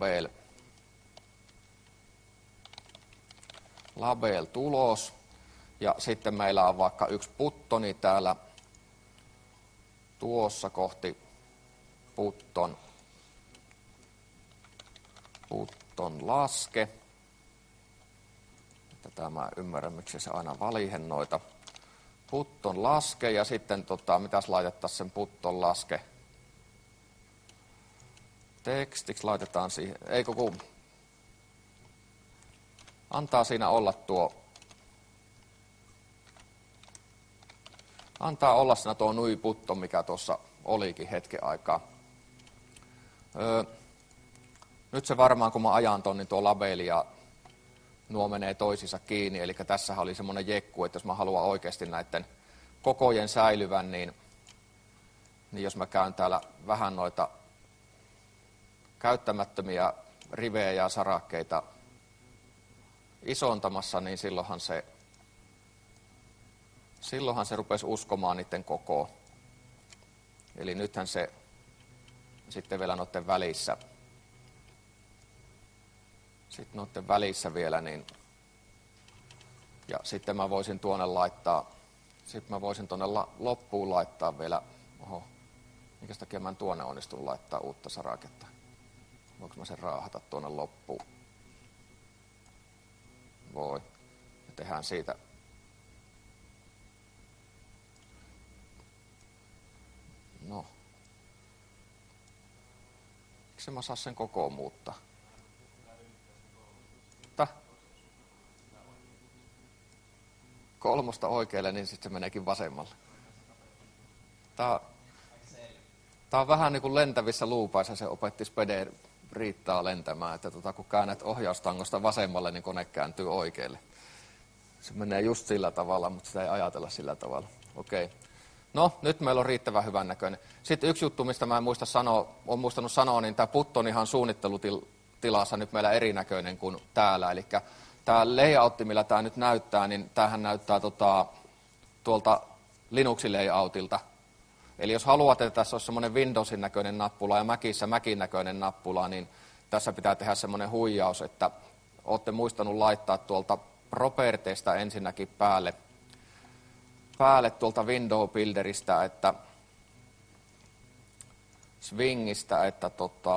label tulos, Ja sitten meillä on vaikka yksi buttoni täällä tuossa kohti button laske. Tätä mä ymmärrän, miksi se aina valihennoita. Button laske ja sitten mitäs laitettaisiin sen button laske? Tekstiksi laitetaan siihen, ei kun antaa siinä olla antaa olla siinä tuo nui button, mikä tuossa olikin hetken aikaa. Nyt se varmaan, kun mä ajan ton, niin tuo labeli ja nuo menee toisiinsa kiinni. Eli tässä oli semmoinen jekku, että jos mä haluan oikeasti näiden kokojen säilyvän, niin jos mä käyn täällä vähän noita käyttämättömiä rivejä ja sarakkeita isontamassa, niin silloinhan se rupesi uskomaan niiden kokoa. Eli nythän se sitten vielä noiden välissä. Sitten noiden välissä vielä, niin ja sitten mä voisin tuonne loppuun laittaa vielä, minkä takia mä en tuonne onnistunut laittaa uutta saraketta. Voinko mä sen raahata tuonne loppuun? Voi. Ja tehdään siitä. No. Miksi mä saa sen kokoon muuttaa? Kolmosta oikealle, niin sitten se meneekin vasemmalle. Tää on vähän niin kuin lentävissä luupaissa, se opetti Spede Riittaa lentämään, että kun käännät ohjaustangosta vasemmalle, niin kone kääntyy oikealle. Se menee just sillä tavalla, mutta sitä ei ajatella sillä tavalla. Okei. No, nyt meillä on riittävän hyvän näköinen. Sitten yksi juttu, mistä mä en olen muistanut sanoa, niin tämä buttonihan on suunnittelutilassa nyt meillä erinäköinen kuin täällä. Eli tämä layout, millä tämä nyt näyttää, niin tämähän näyttää tuolta Linuxin layoutilta. Eli jos haluat, että tässä olisi semmoinen Windowsin näköinen nappula ja Macissä Macin näköinen nappula, niin tässä pitää tehdä semmoinen huijaus, että olette muistanut laittaa tuolta Properteista ensinnäkin päälle tuolta Window Builderista, että Swingistä, että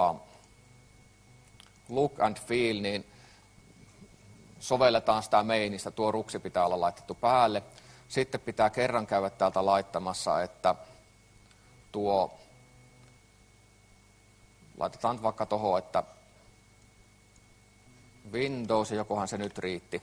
Look and Feel, niin sovelletaan sitä mainista, tuo ruksi pitää olla laitettu päälle. Sitten pitää kerran käydä täältä laittamassa, että laitetaan vaikka tuohon, että Windows, jokohan se nyt riitti.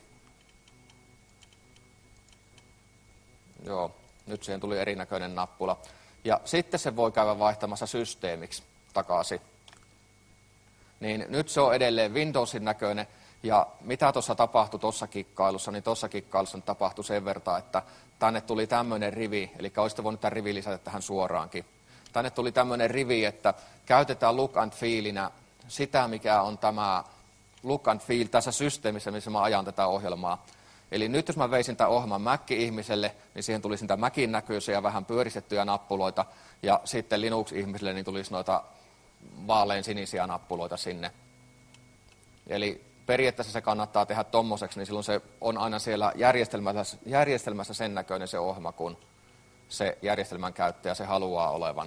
Joo, nyt siihen tuli erinäköinen nappula. Ja sitten se voi käydä vaihtamassa systeemiksi takaisin. Niin nyt se on edelleen Windowsin näköinen. Ja mitä tuossa tapahtui tuossa kikkailussa, niin tuossa kikkailussa tapahtui sen verran, että tänne tuli tämmöinen rivi, eli olisitte voinut tämän rivin lisätä tähän suoraankin. Tänne tuli tämmöinen rivi, että käytetään look and feelinä sitä, mikä on tämä look and feel tässä systeemissä, missä mä ajan tätä ohjelmaa. Eli nyt jos mä veisin tämän ohjelman Mac-ihmiselle, niin siihen tulisi niitä Macin näköisiä vähän pyöristettyjä nappuloita, ja sitten Linux-ihmiselle niin tulisi noita vaalean sinisiä nappuloita sinne. Eli periaatteessa se kannattaa tehdä tommoseksi, niin silloin se on aina siellä järjestelmässä sen näköinen se ohjelma, kun se järjestelmän käyttäjä se haluaa olevan.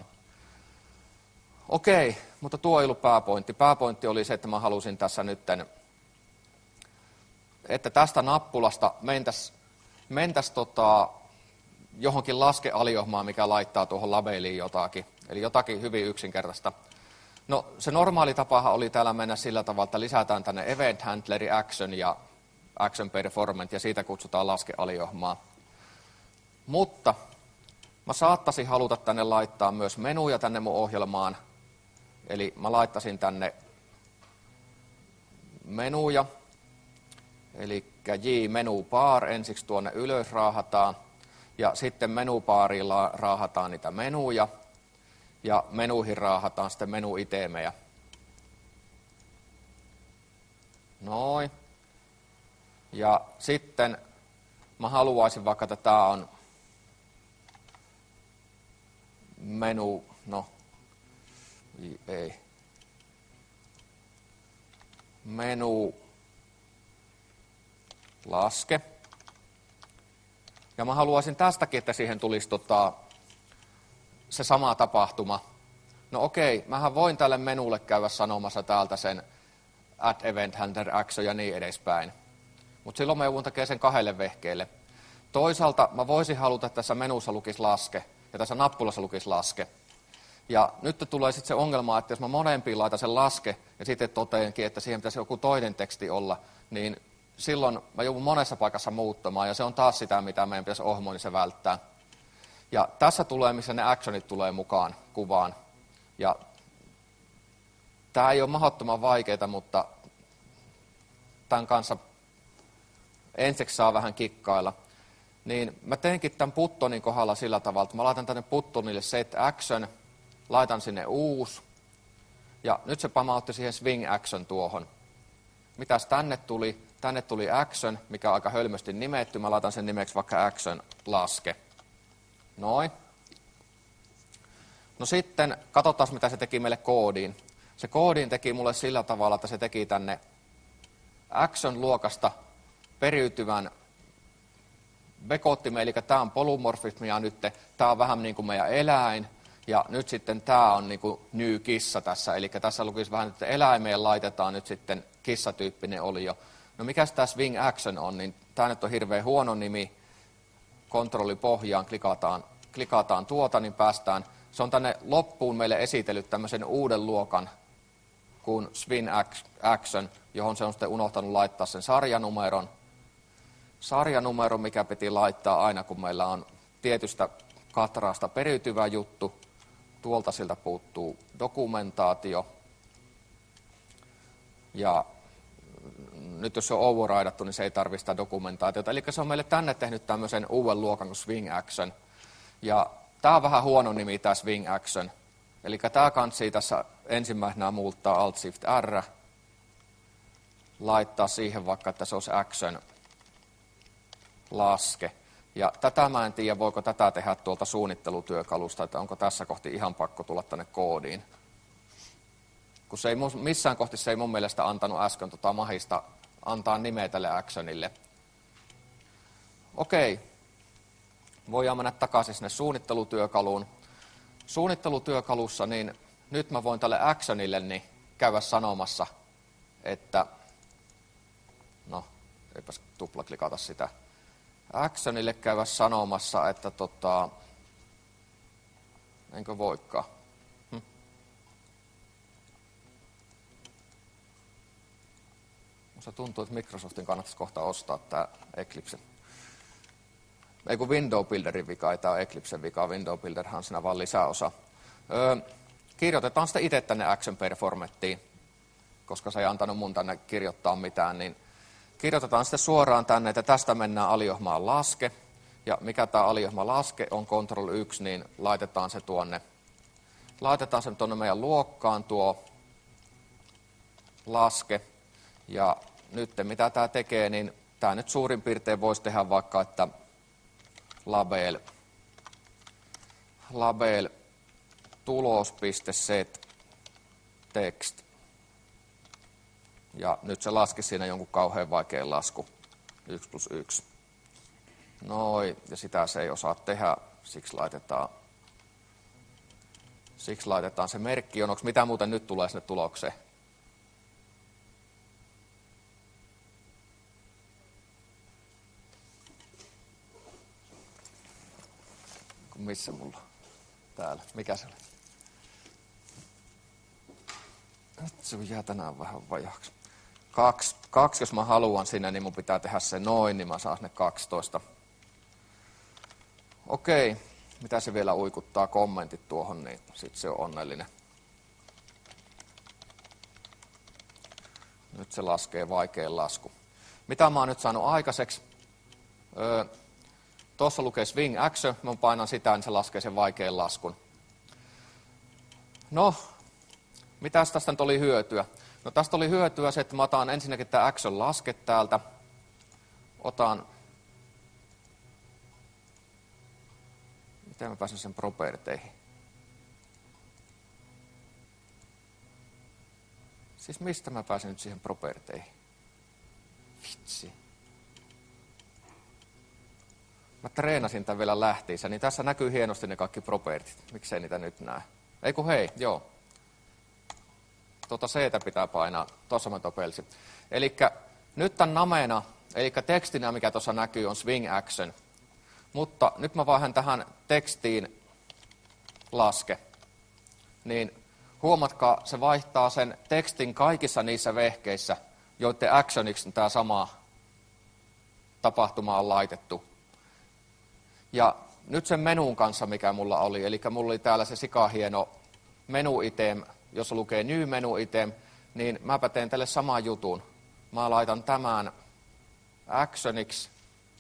Okei, mutta tuo ei ollut pääpointti. Pääpointti oli se, että mä halusin tässä nytten, että tästä nappulasta mentäisi johonkin laskealiohmaan, mikä laittaa tuohon labeliin jotakin. Eli jotakin hyvin yksinkertaista. No se normaali tapahan oli täällä mennä sillä tavalla, että lisätään tänne event handleri action ja action performant ja siitä kutsutaan laskealiohmaa. Mutta mä saattaisin haluta tänne laittaa myös menuja tänne mun ohjelmaan. Eli mä laittaisin tänne menuja. Eli J-menu bar ensiksi tuonne ylös raahataan. Ja sitten menubaariin raahataan niitä menuja. Ja menuihin raahataan sitten menu-itemejä. Noin. Ja sitten mä haluaisin vaikka, että tää on menu, menu laske. Ja mä haluaisin tästäkin, että siihen tulisi se sama tapahtuma. No okei, mähän voin tälle menulle käydä sanomassa täältä sen add event handler action ja niin edespäin. Mutta silloin mä joudun tekemään sen 2 vehkeelle. Toisaalta mä voisin haluta, että tässä menussa lukisi laske ja tässä nappulassa lukisi laske. Ja nyt tulee sitten se ongelma, että jos mä molempiin laitan sen laske ja sitten toteankin, että siihen pitäisi joku toinen teksti olla, niin silloin mä joudun monessa paikassa muuttamaan ja se on taas sitä, mitä meidän pitäisi ohjelmoinnissa välttää. Ja tässä tulee, missä ne actionit tulee mukaan kuvaan. Ja tämä ei ole mahdottoman vaikeaa, mutta tämän kanssa ensiksi saa vähän kikkailla. Niin mä teinkin tämän buttonin kohdalla sillä tavalla, että mä laitan tänne buttonille set action, laitan sinne uusi, ja nyt se pamautti siihen swing action tuohon. Mitäs tänne tuli? Tänne tuli action, mikä on aika hölmösti nimetty. Mä laitan sen nimeksi vaikka action laske. Noin. No sitten katsotaan, mitä se teki meille koodiin. Se koodiin teki mulle sillä tavalla, että se teki tänne action-luokasta periytyvän vekottimen, eli tämä on polymorfismia nyt, tämä on vähän niin kuin meidän eläin, ja nyt sitten tämä on niin kuin new kissa tässä, eli tässä lukisi vähän, että eläimeen laitetaan nyt sitten kissatyyppinen olio. No mikäs tämä swing action on, niin tämä nyt on hirveän huono nimi, kontrollipohjaan klikataan tuota, niin päästään. Se on tänne loppuun meille esitellyt tämmöisen uuden luokan kuin swing action, johon se on sitten unohtanut laittaa sen sarjanumeron. Sarjanumero, mikä piti laittaa aina, kun meillä on tietystä katraasta periytyvä juttu. Tuolta siltä puuttuu dokumentaatio. Ja nyt jos se on overridattu, niin se ei tarvitse sitä dokumentaatiota. Eli se on meille tänne tehnyt tämmöisen uuden luokan kuin swing action. Ja tämä on vähän huono nimi, tämä swing action. Eli tämä kansi tässä ensimmäisenä muuttaa Alt-Shift-R. Laittaa siihen vaikka, että se olisi action laske. Ja tätä mä en tiedä, voiko tätä tehdä tuolta suunnittelutyökalusta, että onko tässä kohti ihan pakko tulla tänne koodiin. Kun se ei missään kohti se ei mun mielestä antanut äsken mahista antaa nimeä tälle actionille. Okei, voidaan mennä takaisin sinne suunnittelutyökaluun. Suunnittelutyökalussa, niin nyt mä voin tälle actionille niin käydä sanomassa, että, no, eipäs tuplaklikata sitä. Actionille käydä sanomassa, että enkö voikaan. Musta tuntuu, että Microsoftin kannattaisi kohta ostaa tämä Eclipse. Ei kun Window Builderin vika, ei tämä ole Eclipsen vika. Window Builderhan on siinä vaan lisäosa. Kirjoitetaan sitten itse tänne action performattiin, koska se ei antanut mun tänne kirjoittaa mitään, niin kirjoitetaan sitten suoraan tänne, että tästä mennään aliohmaan laske. Ja mikä tämä aliohma laske on Ctrl 1, niin laitetaan se tuonne meidän luokkaan tuo laske. Ja nyt mitä tämä tekee, niin tämä nyt suurin piirtein voisi tehdä vaikka, että label tulos.set text. Ja nyt se laski siinä jonkun kauhean vaikean lasku. 1+1. Noin, ja sitä se ei osaa tehdä, siksi laitetaan se merkki. Onko mitä muuten nyt tulee sinne tulokseen? Missä mulla? Täällä. Mikä se oli? Nyt se jää tänään vähän vajaaksi. 2, jos mä haluan sinne, niin mun pitää tehdä se noin, niin mä saan ne 12. Okei, mitä se vielä uikuttaa kommentit tuohon, niin sitten se on onnellinen. Nyt se laskee vaikean lasku. Mitä mä oon nyt saanut aikaiseksi? Tuossa lukee swing action, mä painan sitä, niin se laskee sen vaikean laskun. No, mitäs tästä nyt oli hyötyä? No tästä oli hyötyä se, että mä otan ensinnäkin tämä action laske täältä. Miten mä pääsen sen properteihin? Siis mistä mä pääsen nyt siihen properteihin? Vitsi. Mä treenasin tämän vielä lähtiissä, niin tässä näkyy hienosti ne kaikki propertit. Miksei niitä nyt näe? Ei kun hei, joo. C-tä pitää painaa, tuossa mä topelsin. Elikkä nyt tämän namena, eli tekstinä mikä tuossa näkyy on swing action. Mutta nyt mä vaihan tähän tekstiin laske. Niin huomatkaa, se vaihtaa sen tekstin kaikissa niissä vehkeissä, joiden actioniksi tämä sama tapahtuma on laitettu. Ja nyt sen menun kanssa, mikä mulla oli, eli mulla oli täällä se sikahieno menu item, jossa lukee new menu item, niin mäpä teen tälle saman jutun. Mä laitan tämän actioniksi,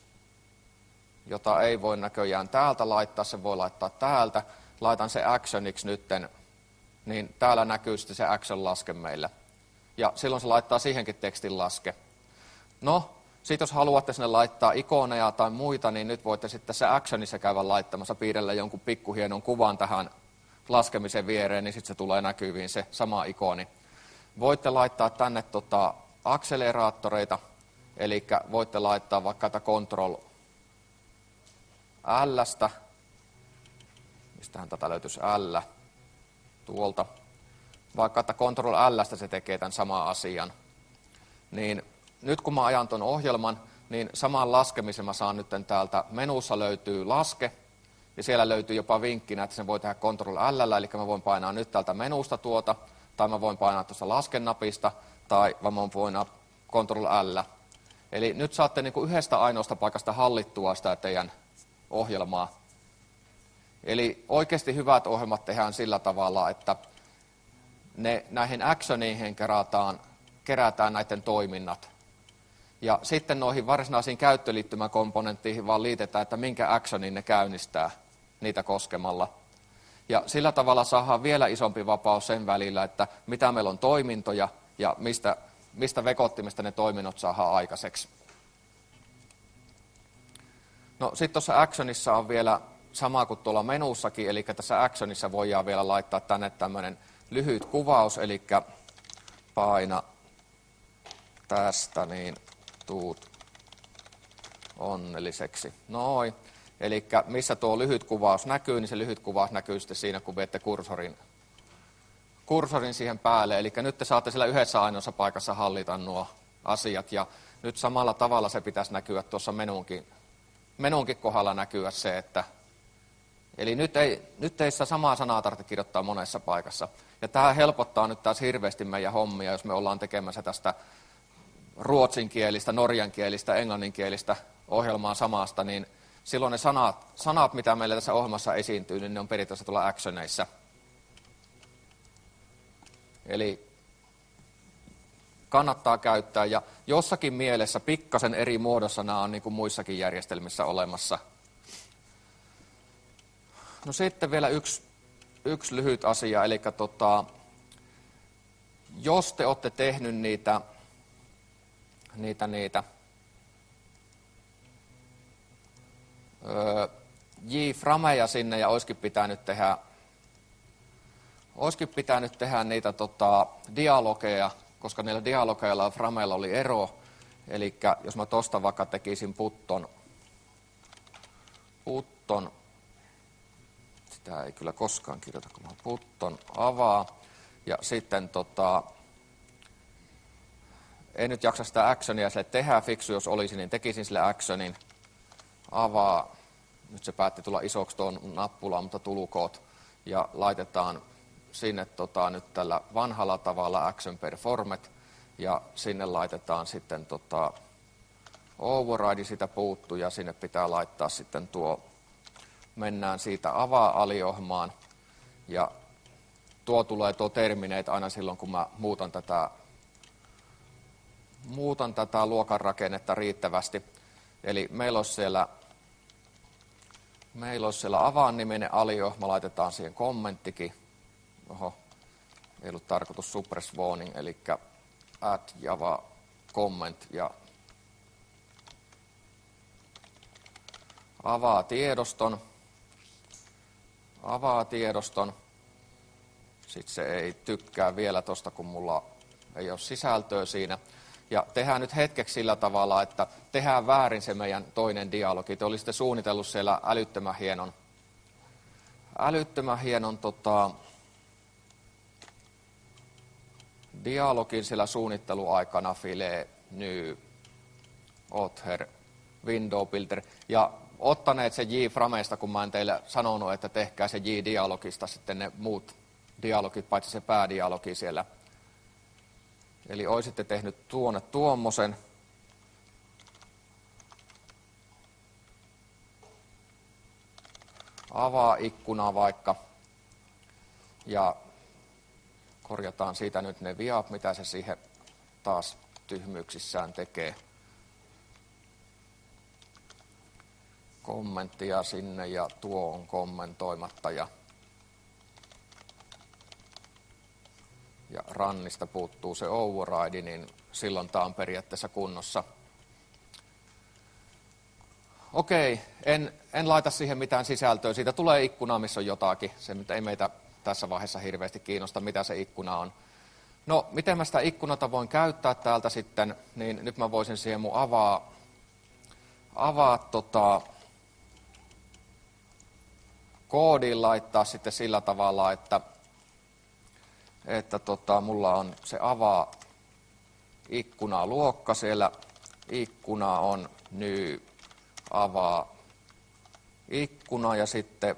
jota ei voi näköjään täältä laittaa, se voi laittaa täältä. Laitan se actioniksi nytten, niin täällä näkyy sitten se action laske meillä. Ja silloin se laittaa siihenkin tekstin laske. No, sitten jos haluatte sinne laittaa ikoneja tai muita, niin nyt voitte sitten se actionissa käydä laittamassa, piirrellä jonkun pikkuhienon kuvan tähän laskemisen viereen, niin sitten se tulee näkyviin se sama ikoni. Voitte laittaa tänne akseleraattoreita, eli voitte laittaa vaikka tätä Ctrl L:stä, mistähän tätä löytyisi L, tuolta, vaikka että Ctrl L:stä se tekee tämän saman asian. Niin nyt kun mä ajan ton ohjelman, niin saman laskemisen mä saan nyt täältä menussa löytyy laske, ja siellä löytyy jopa vinkkinä, että sen voi tehdä Ctrl L, eli mä voin painaa nyt täältä menusta tai mä voin painaa tuossa laskenapista, tai mä voin painaa Ctrl L. Eli nyt saatte niin kuin yhdestä ainoasta paikasta hallittua sitä teidän ohjelmaa. Eli oikeasti hyvät ohjelmat tehdään sillä tavalla, että näihin actioneihin kerätään näiden toiminnat. Ja sitten noihin varsinaisiin käyttöliittymäkomponentteihin vaan liitetään, että minkä actionin ne käynnistää niitä koskemalla. Ja sillä tavalla saadaan vielä isompi vapaus sen välillä, että mitä meillä on toimintoja ja mistä vekottimesta ne toiminnot saadaan aikaiseksi. No sitten tuossa actionissa on vielä sama kuin tuolla menussakin, eli tässä actionissa voidaan vielä laittaa tänne tämmöinen lyhyt kuvaus, eli paina tästä, niin tuut onnelliseksi. Noin. Eli missä tuo lyhyt kuvaus näkyy, niin se lyhyt kuvaus näkyy sitten siinä, kun viette kursorin siihen päälle. Eli nyt te saatte sillä yhdessä ainoassa paikassa hallita nuo asiat. Ja nyt samalla tavalla se pitäisi näkyä tuossa menunkin kohdalla näkyä se, että eli nyt ei sitä samaa sanaa tarvitse kirjoittaa monessa paikassa. Ja tämä helpottaa nyt taas hirveästi meidän hommia, jos me ollaan tekemässä tästä ruotsinkielistä, norjankielistä, englanninkielistä ohjelmaa samasta, niin silloin ne sanat, mitä meillä tässä ohjelmassa esiintyy, niin ne on periaatteessa tuolla actioneissa. Eli kannattaa käyttää, ja jossakin mielessä pikkasen eri muodossa nämä on niin kuin muissakin järjestelmissä olemassa. No sitten vielä yksi lyhyt asia, eli jos te olette tehnyt niitä J-frameja sinne ja olisikin pitänyt tehdä niitä dialogeja, koska niillä dialogeilla ja frameilla oli ero. Eli jos mä tosta vaikka tekisin putton, sitä ei kyllä koskaan kirjoita, kun mä putton avaa, ja sitten ei nyt jaksa sitä actionia sille tehdä, fiksu jos olisi, niin tekisin sille actionin, avaa, nyt se päätti tulla isoksi tuon nappulaan, mutta tulkoot, ja laitetaan sinne nyt tällä vanhalla tavalla action performet, ja sinne laitetaan sitten override, sitä puuttuu, ja sinne pitää laittaa sitten mennään siitä avaa-aliohmaan, ja tulee terminate aina silloin, kun mä muutan tätä luokan rakennetta riittävästi. Eli meillä olisi siellä avaan-niminen aliohma, laitetaan siihen kommenttikin. Oho, ei ollut tarkoitus suppress warning, eli add java comment ja avaa tiedoston. Sitten se ei tykkää vielä tosta, kun mulla ei ole sisältöä siinä. Ja tehdään nyt hetkeksi sillä tavalla, että tehdään väärin se meidän toinen dialogi. Te olisitte suunnitellut siellä älyttömän hienon dialogin siellä suunnitteluaikana, file, new, author, window builder, ja ottaneet se J-frameista, kun mä en teille sanonut, että tehkää se J-dialogista sitten ne muut dialogit, paitsi se päädialogi siellä. Eli olisitte tehnyt tuommoisen. Avaa ikkuna vaikka. Ja korjataan siitä nyt ne viat, mitä se siihen taas tyhmyyksissään tekee. Kommenttia sinne ja tuo on kommentoimatta ja rannista puuttuu se override, niin silloin tämä on periaatteessa kunnossa. Okei, en laita siihen mitään sisältöä. Siitä tulee ikkuna, missä on jotakin. Se ei meitä tässä vaiheessa hirveästi kiinnosta, mitä se ikkuna on. No, miten mä sitä ikkunata voin käyttää täältä sitten, niin nyt mä voisin siihen mun koodiin laittaa sitten sillä tavalla, että mulla on se avaa ikkuna luokka siellä, ikkuna on new, avaa ikkuna ja sitten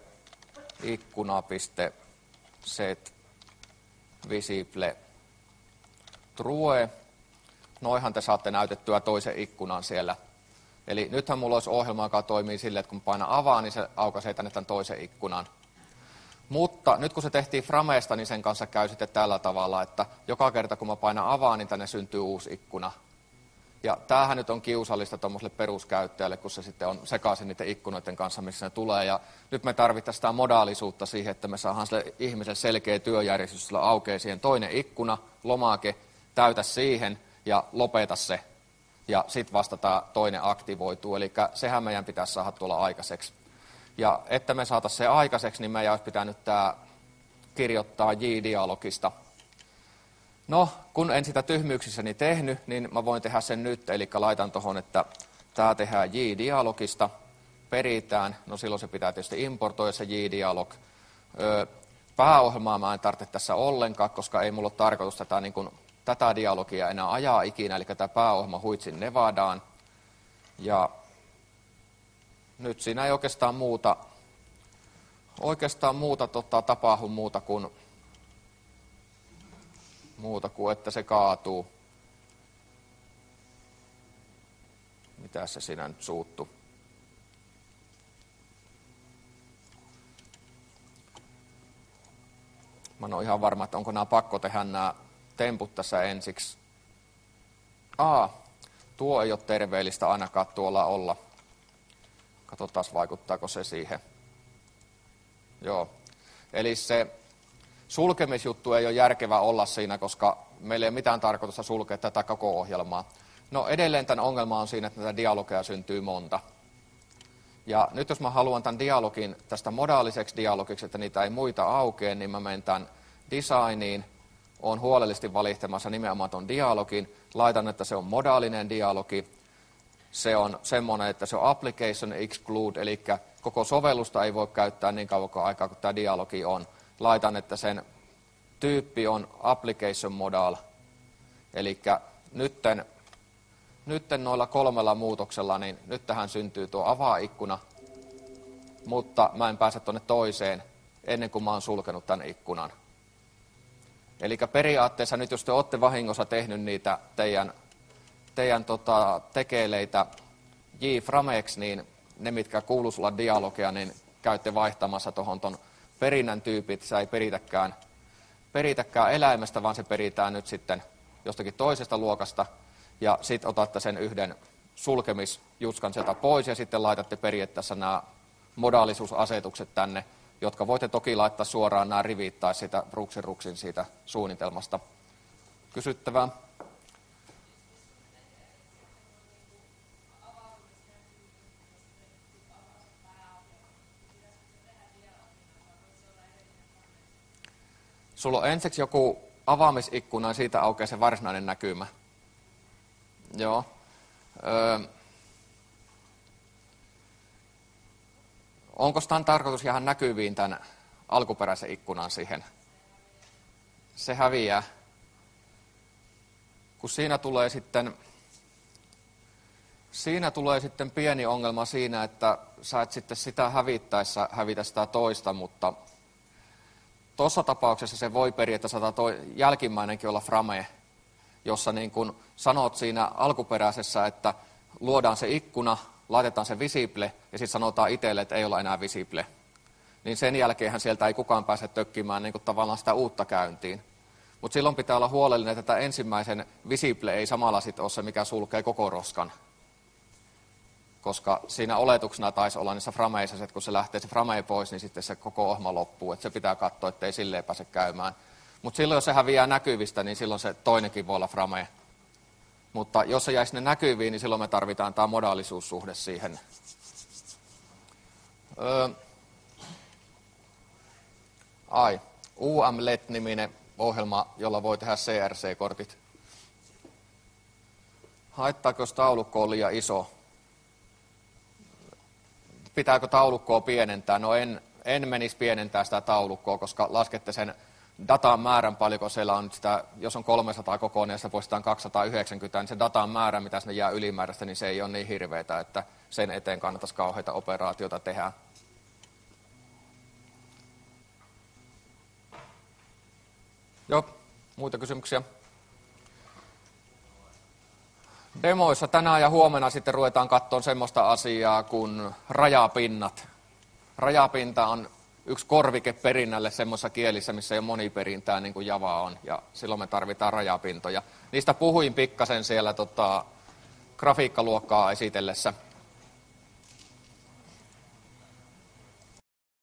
ikkuna.set visible true. Noihan te saatte näytettyä toisen ikkunan siellä. Eli nythän mulla olisi ohjelma, joka toimii silleen, että kun painaa avaa, niin se aukaisee tänne tämän toisen ikkunan. Mutta nyt kun se tehtiin Frameesta, niin sen kanssa käy sitten tällä tavalla, että joka kerta kun mä painan avaa, niin tänne syntyy uusi ikkuna. Ja tämähän nyt on kiusallista tuommoiselle peruskäyttäjälle, kun se sitten on sekaisin niiden ikkunoiden kanssa, missä ne tulee. Ja nyt me tarvitaan sitä modaalisuutta siihen, että me saadaan sille ihmiselle selkeä työjärjestys, sillä aukeaa siihen toinen ikkuna, lomake, täytä siihen ja lopeta se. Ja sitten vasta tämä toinen aktivoituu, eli sehän meidän pitäisi saada tuolla aikaiseksi. Ja että me saataisiin se aikaiseksi, niin meidän olisi pitänyt tämä kirjoittaa J-dialogista. No, kun en sitä tyhmyyksissäni tehnyt, niin mä voin tehdä sen nyt, eli laitan tuohon, että tämä tehdään J-dialogista, peritään, no silloin se pitää tietysti importoida se J-dialog. Pääohjelmaa mä en tarvitse tässä ollenkaan, koska ei mulla ole tarkoitus tätä dialogia enää ajaa ikinä, eli tämä pääohjelma huitsin Nevadaan. Ja nyt siinä ei oikeastaan muuta tapahdu muuta kuin, että se kaatuu. Mitä se siinä nyt suuttu? Mä en ole ihan varma, että onko nämä pakko tehdä nämä temput tässä ensiksi. Tuo ei ole terveellistä ainakaan tuolla olla. Katsotaan, vaikuttaako se siihen. Joo. Eli se sulkemisjuttu ei ole järkevä olla siinä, koska meillä ei ole mitään tarkoitusta sulkea tätä koko ohjelmaa. No edelleen tämän ongelma on siinä, että näitä dialogeja syntyy monta. Ja nyt jos mä haluan tämän dialogin tästä modaaliseksi dialogiksi, että niitä ei muita aukea, niin mä menen tämän designiin, olen huolellisesti valitsemassa nimenomaan tuon dialogin, laitan, että se on modaalinen dialogi, se on semmoinen, että se on application exclude, eli koko sovellusta ei voi käyttää niin kauan aikaa kuin tämä dialogi on. Laitan, että sen tyyppi on application modal, eli nytten noilla 3 muutoksella, niin nyt tähän syntyy tuo avaa-ikkuna, mutta mä en pääse tuonne toiseen ennen kuin mä oon sulkenut tämän ikkunan. Eli periaatteessa nyt, jos te olette vahingossa tehnyt niitä teidän tekeleitä J-frameeksi, niin ne, mitkä kuuluisi olla dialogia, niin käytte vaihtamassa tuohon ton perinnän tyypit. Se ei peritäkään eläimestä, vaan se peritään nyt sitten jostakin toisesta luokasta. Ja sitten otatte sen yhden sulkemisjutskan sieltä pois ja sitten laitatte periaatteessa nämä modaalisuusasetukset tänne, jotka voitte toki laittaa suoraan nämä rivit tai sitä ruksin siitä suunnitelmasta. Kysyttävää? Sulla on ensiksi joku avaamisikkuna ja siitä aukeaa se varsinainen näkymä. Joo. Onko tämän tarkoitus jäädä näkyviin tämän alkuperäisen ikkunan siihen? Se häviää. Kun siinä tulee sitten pieni ongelma siinä, että sä et sitten sitä hävittäessä hävitä sitä toista, mutta tuossa tapauksessa se voi periaatteessa jälkimmäinenkin olla frame, jossa niin kun sanot siinä alkuperäisessä, että luodaan se ikkuna, laitetaan se visible ja sitten sanotaan itselle, että ei ole enää visible. Niin sen jälkeenhän sieltä ei kukaan pääse tökkimään niin kun tavallaan sitä uutta käyntiin. Mutta silloin pitää olla huolellinen, että ensimmäisen visible ei samalla sitten ole se, mikä sulkee koko roskan. Koska siinä oletuksena taisi olla niissä frameissa, että kun se lähtee se frame pois, niin sitten se koko ohjelma loppuu. Että se pitää katsoa, ettei silleen pääse käymään. Mutta silloin, jos se häviää näkyvistä, niin silloin se toinenkin voi olla frame. Mutta jos se jäisi ne näkyviin, niin silloin me tarvitaan tämä modaalisuussuhde siihen. UMLED-niminen ohjelma, jolla voi tehdä CRC-kortit. Haittaako, jos taulukko on liian iso? Pitääkö taulukkoa pienentää? No en menisi pienentää sitä taulukkoa, koska laskette sen datan määrän, paljonko siellä on sitä, jos on 300 kokoinen ja sitä poistetaan 290, niin se datan määrä, mitä sinne jää ylimääräistä, niin se ei ole niin hirveätä, että sen eteen kannattaisi kauheita operaatiota tehdä. Joo, muita kysymyksiä? Demoissa tänään ja huomenna sitten ruvetaan katsomaan semmoista asiaa kuin rajapinnat. Rajapinta on yksi korvike perinnälle semmoisessa kielissä, missä ei ole moniperintää, niin kuin Java on, ja silloin me tarvitaan rajapintoja. Niistä puhuin pikkasen siellä grafiikkaluokkaa esitellessä.